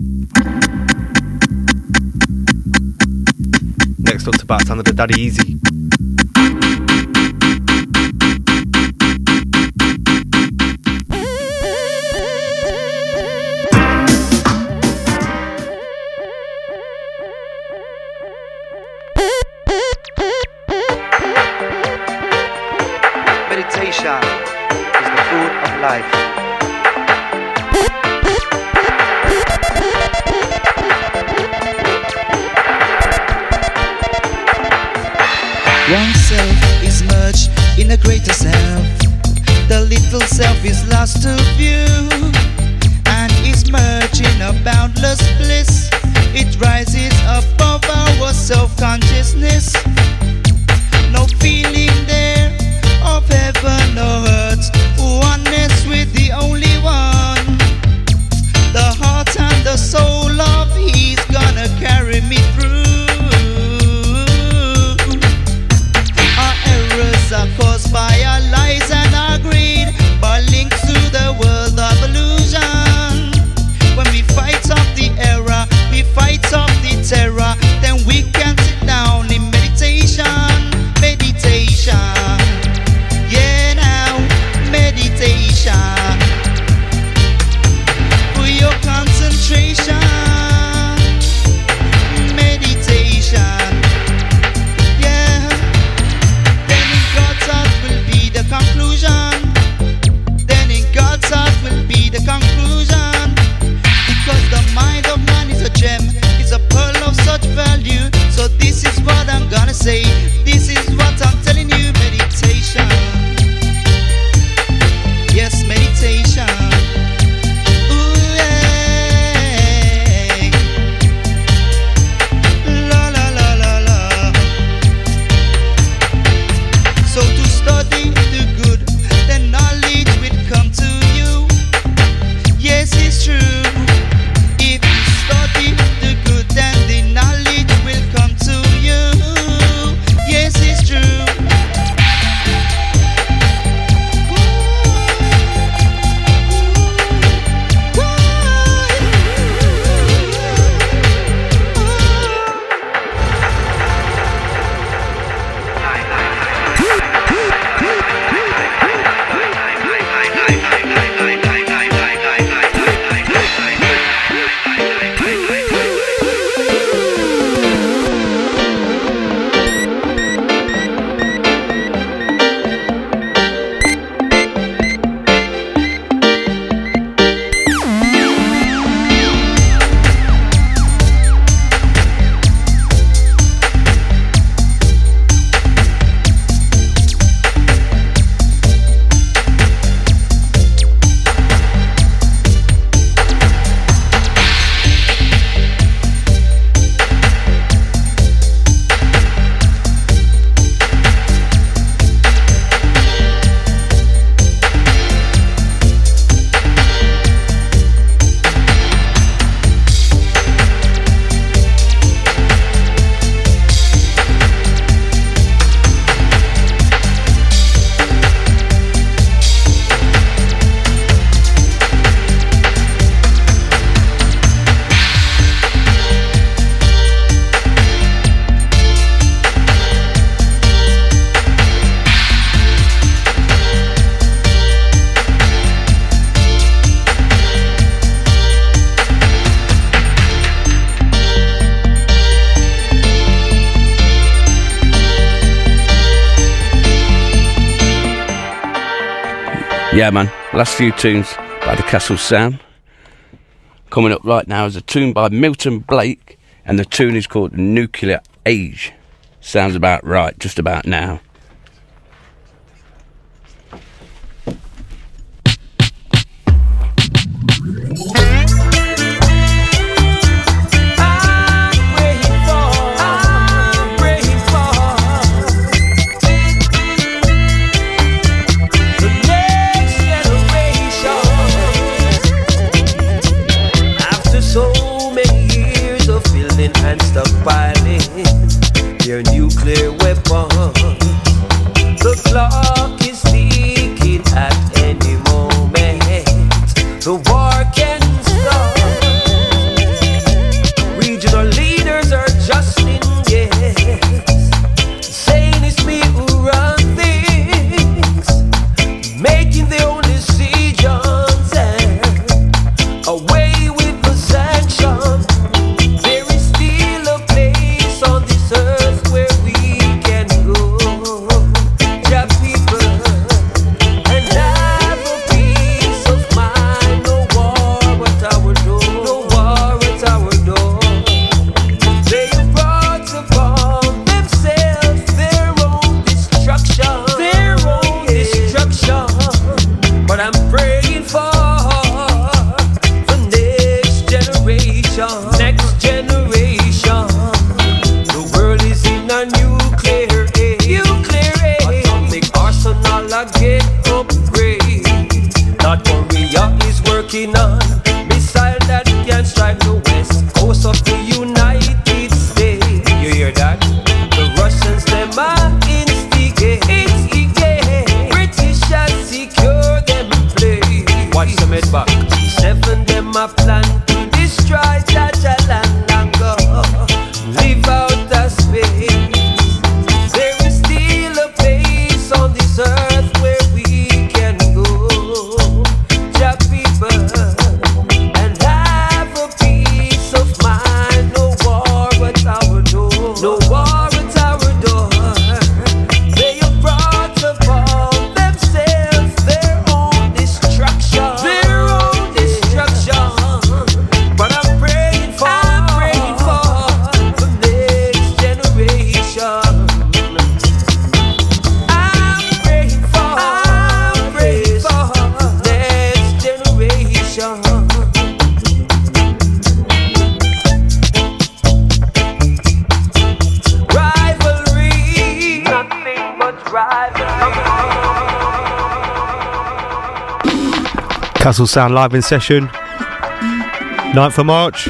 Next up to Bats under the Daddy Easy.
Meditation is the food of life.
Oneself is merged in a greater self. The little self is lost to view and is merged in a boundless bliss. It rises above our self-consciousness. No feeling there of heaven or earth. Oneness with the only one. The heart and the soul of He's gonna carry me through. Are caused by our lies and our greed, but links to the world of illusion. When we fight off the error, we fight off the terror, then we can sit down in meditation, meditation. Yeah, now meditation. For your concentration, meditation. Conclusion, then in God's heart will be the conclusion. Because the mind of man is a gem, it's a pearl of such value. So this is what I'm gonna say, this is what I'm telling you. Meditation, yes, meditation. Ooh, yeah. La la la la la. So to study it's true. If you study the good, then the knowledge will come to you. Yes, it's true.
Yeah, man. Last few tunes by the Castle Sound. Coming up right now is a tune by Milton Blake, and the tune is called Nuclear Age. Sounds about right, just about now.
Your nuclear weapon. The clock is ticking at any moment. The war can start. Regional leaders are just in guess, saying it's me who run things, making their own decisions and away with the sanctions. There is still a place on this earth where we can go, job people, and have a peace of mind. No war at our door, no war at our door. They have brought upon themselves their own destruction, their own destruction. But I'm praying for the next generation, next generation. The world is in a nuclear age, nuclear age. Atomic arsenal again upgrade. North Korea is working on missile that can strike the west coast of the United States. You hear that? The Russians them are instigate, instigate. British has secure them place. Watch them head back. Seven them a plan to destroy Jajaland and go live out of space. There is still a place on this earth where we can go, job people, and have a peace of mind. No war at our door, no war at our door. They have brought upon themselves their own destruction, their own destruction. But I'm praying for, I'm praying for the next generation. I'm praying for, I'm praying for next generation. Rivalry, nothing but rivalry.
Castle Sound live in session, ninth of March.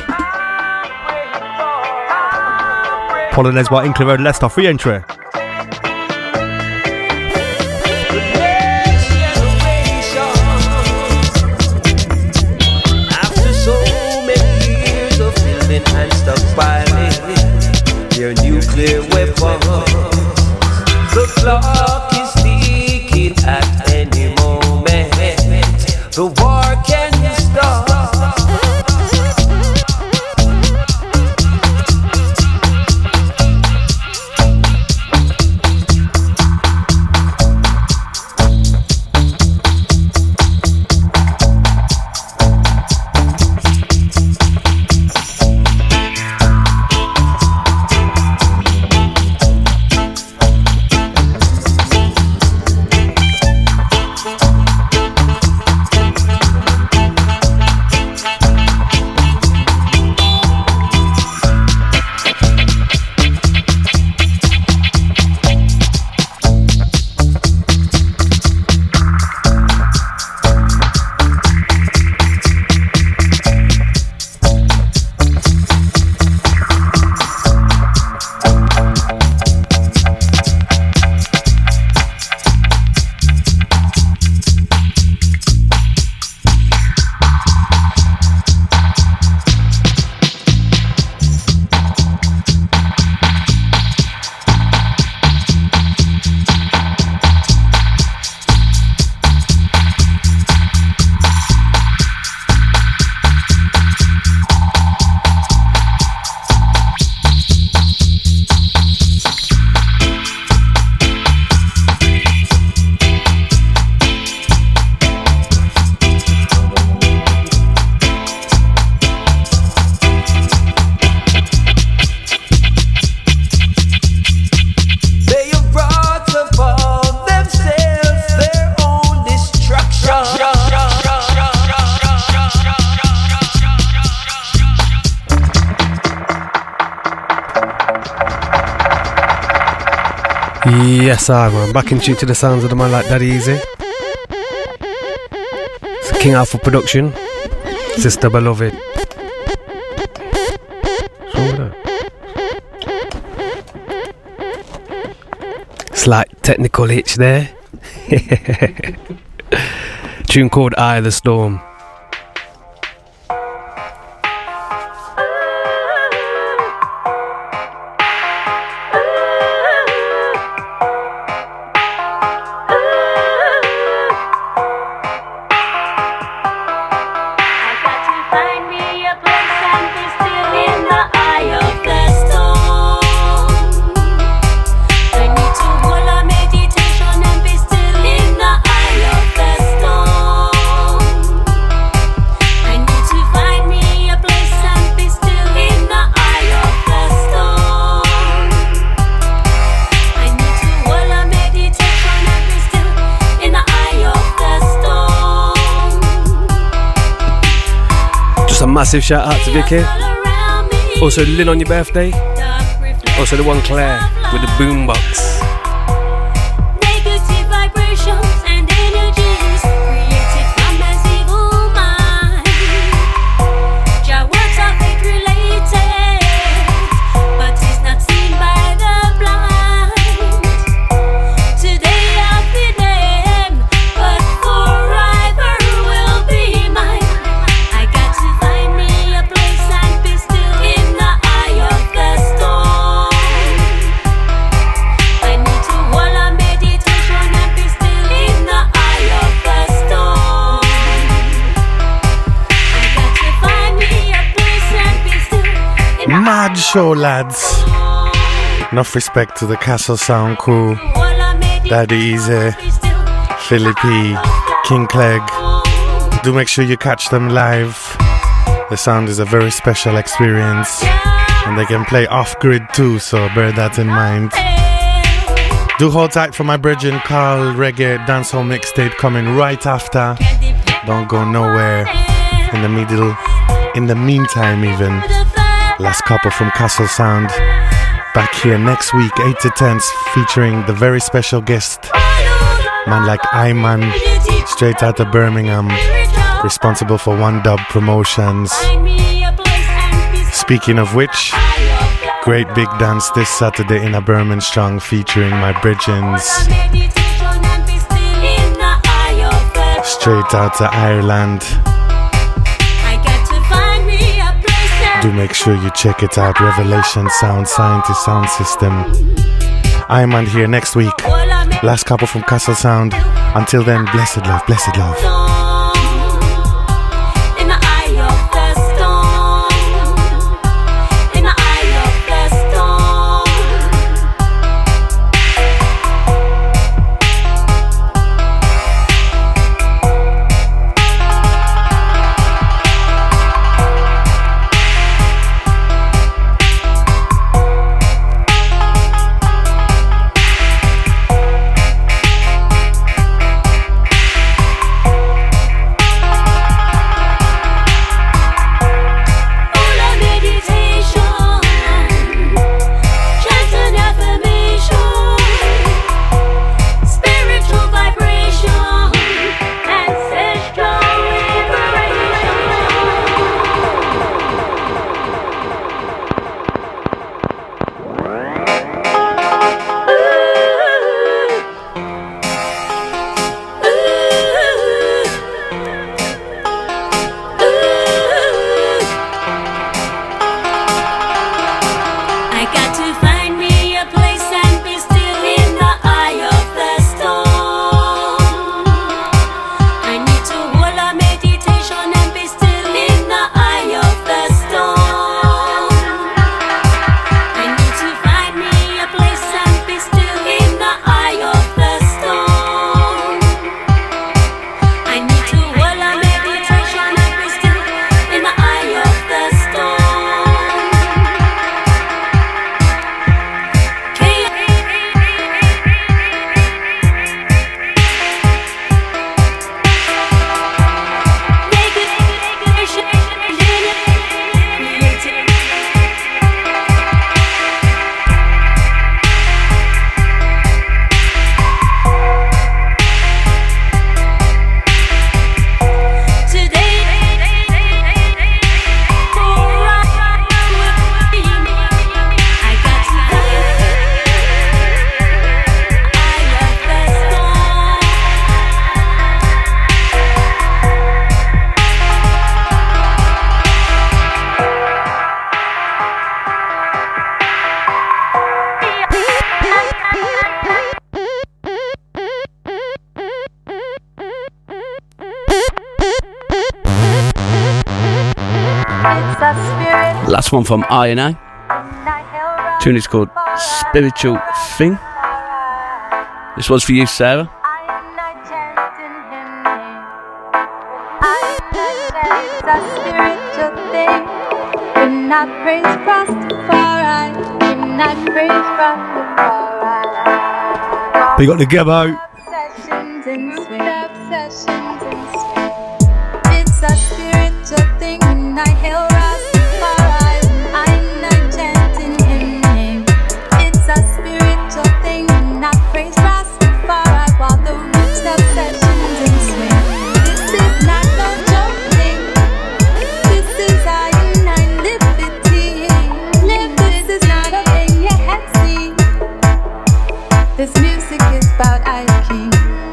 Polonaise by Inkler Road, Leicester, free entry.
After so many years of building and stockpiling your nuclear weapons, the clock is ticking at any moment. The war can start.
Yes, I man. Back in tune to the sounds of the man like Daddy Easy. It's King Alpha production. Sister Beloved. What's wrong with that? Slight technical hitch there. Tune called Eye of the Storm. Massive shout out to Vicky. Also Lynn on your birthday. Also the one Claire with the boombox.
Negative vibrations and energies created from man's evil mind. Your words are fate related, but it's not seen by the blind. Today I'll be them, but forever will be mine. I got to find me a place and be still in the eye of the storm. I need to hold a meditation and be still in the eye of the storm. I got to find me a place and be still in the
Mad show, lads. Enough respect to the Castle Sound crew. Daddy Easy, Philly P, King Clegg. Do make sure you catch them live. The sound is a very special experience. And they can play off-grid too, so bear that in mind. Do hold tight for my brethren Carl Reggae Dancehall Mixtape coming right after. Don't go nowhere. In the middle, in the meantime even, last couple from Castle Sound. Back here next week, eight to ten, featuring the very special guest, man like Iman, straight out of Birmingham, responsible for One Dub Promotions. Speaking of which, great big dance this Saturday in a Birmingham featuring my brethrens, straight out to Ireland. Do make sure you check it out. Revelation Sound Scientist Sound System. Iman here next week. Last couple from Castle Sound. Until then, blessed love, blessed love.
Last one from I and A. Tune is called Spiritual Thing. This was for you, Sarah.
It's a spiritual thing. When I praise Rastafari, when I praise Rastafari.
We got the Gebo.
Obsessions and swing. Obsessions and swing. It's a spiritual thing. When I hail Rastafari, I'm not chanting his name. It's a spiritual thing. When I praise Rastafari, while the roots obsessions and swing. This is not no joke thing. This is how you and liberty. Live. This is not a thing you had seen. This music is about I King.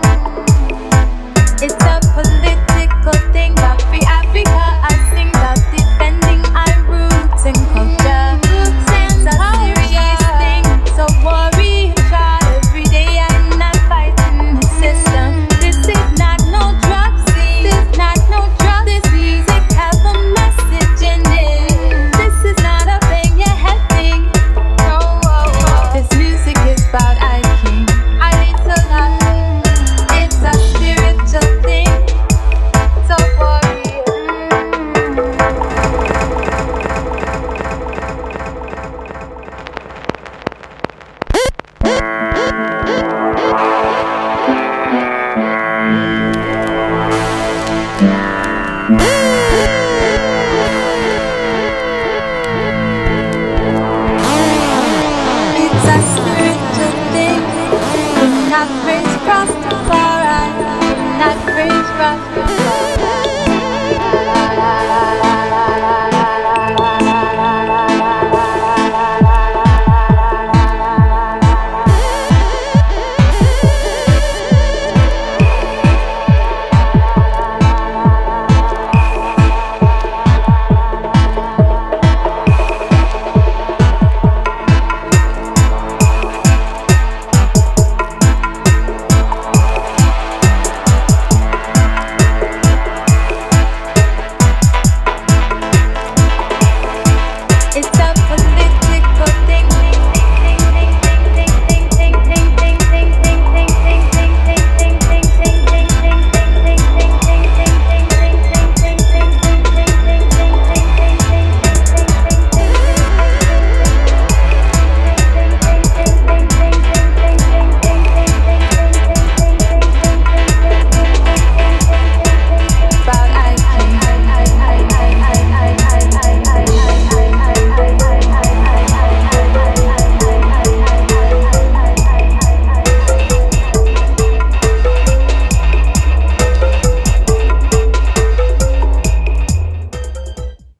It's a political thing about free Africa. I sing about defending our roots and culture. It's a serious thing. So warrior try every day I'm not fighting the system. This is not no drug scene. This is not no drug. This music has a message in it. This is not a thing you're helping. No, this music is about I King. I need to love. It's a spiritual thing. So warrior. Mm.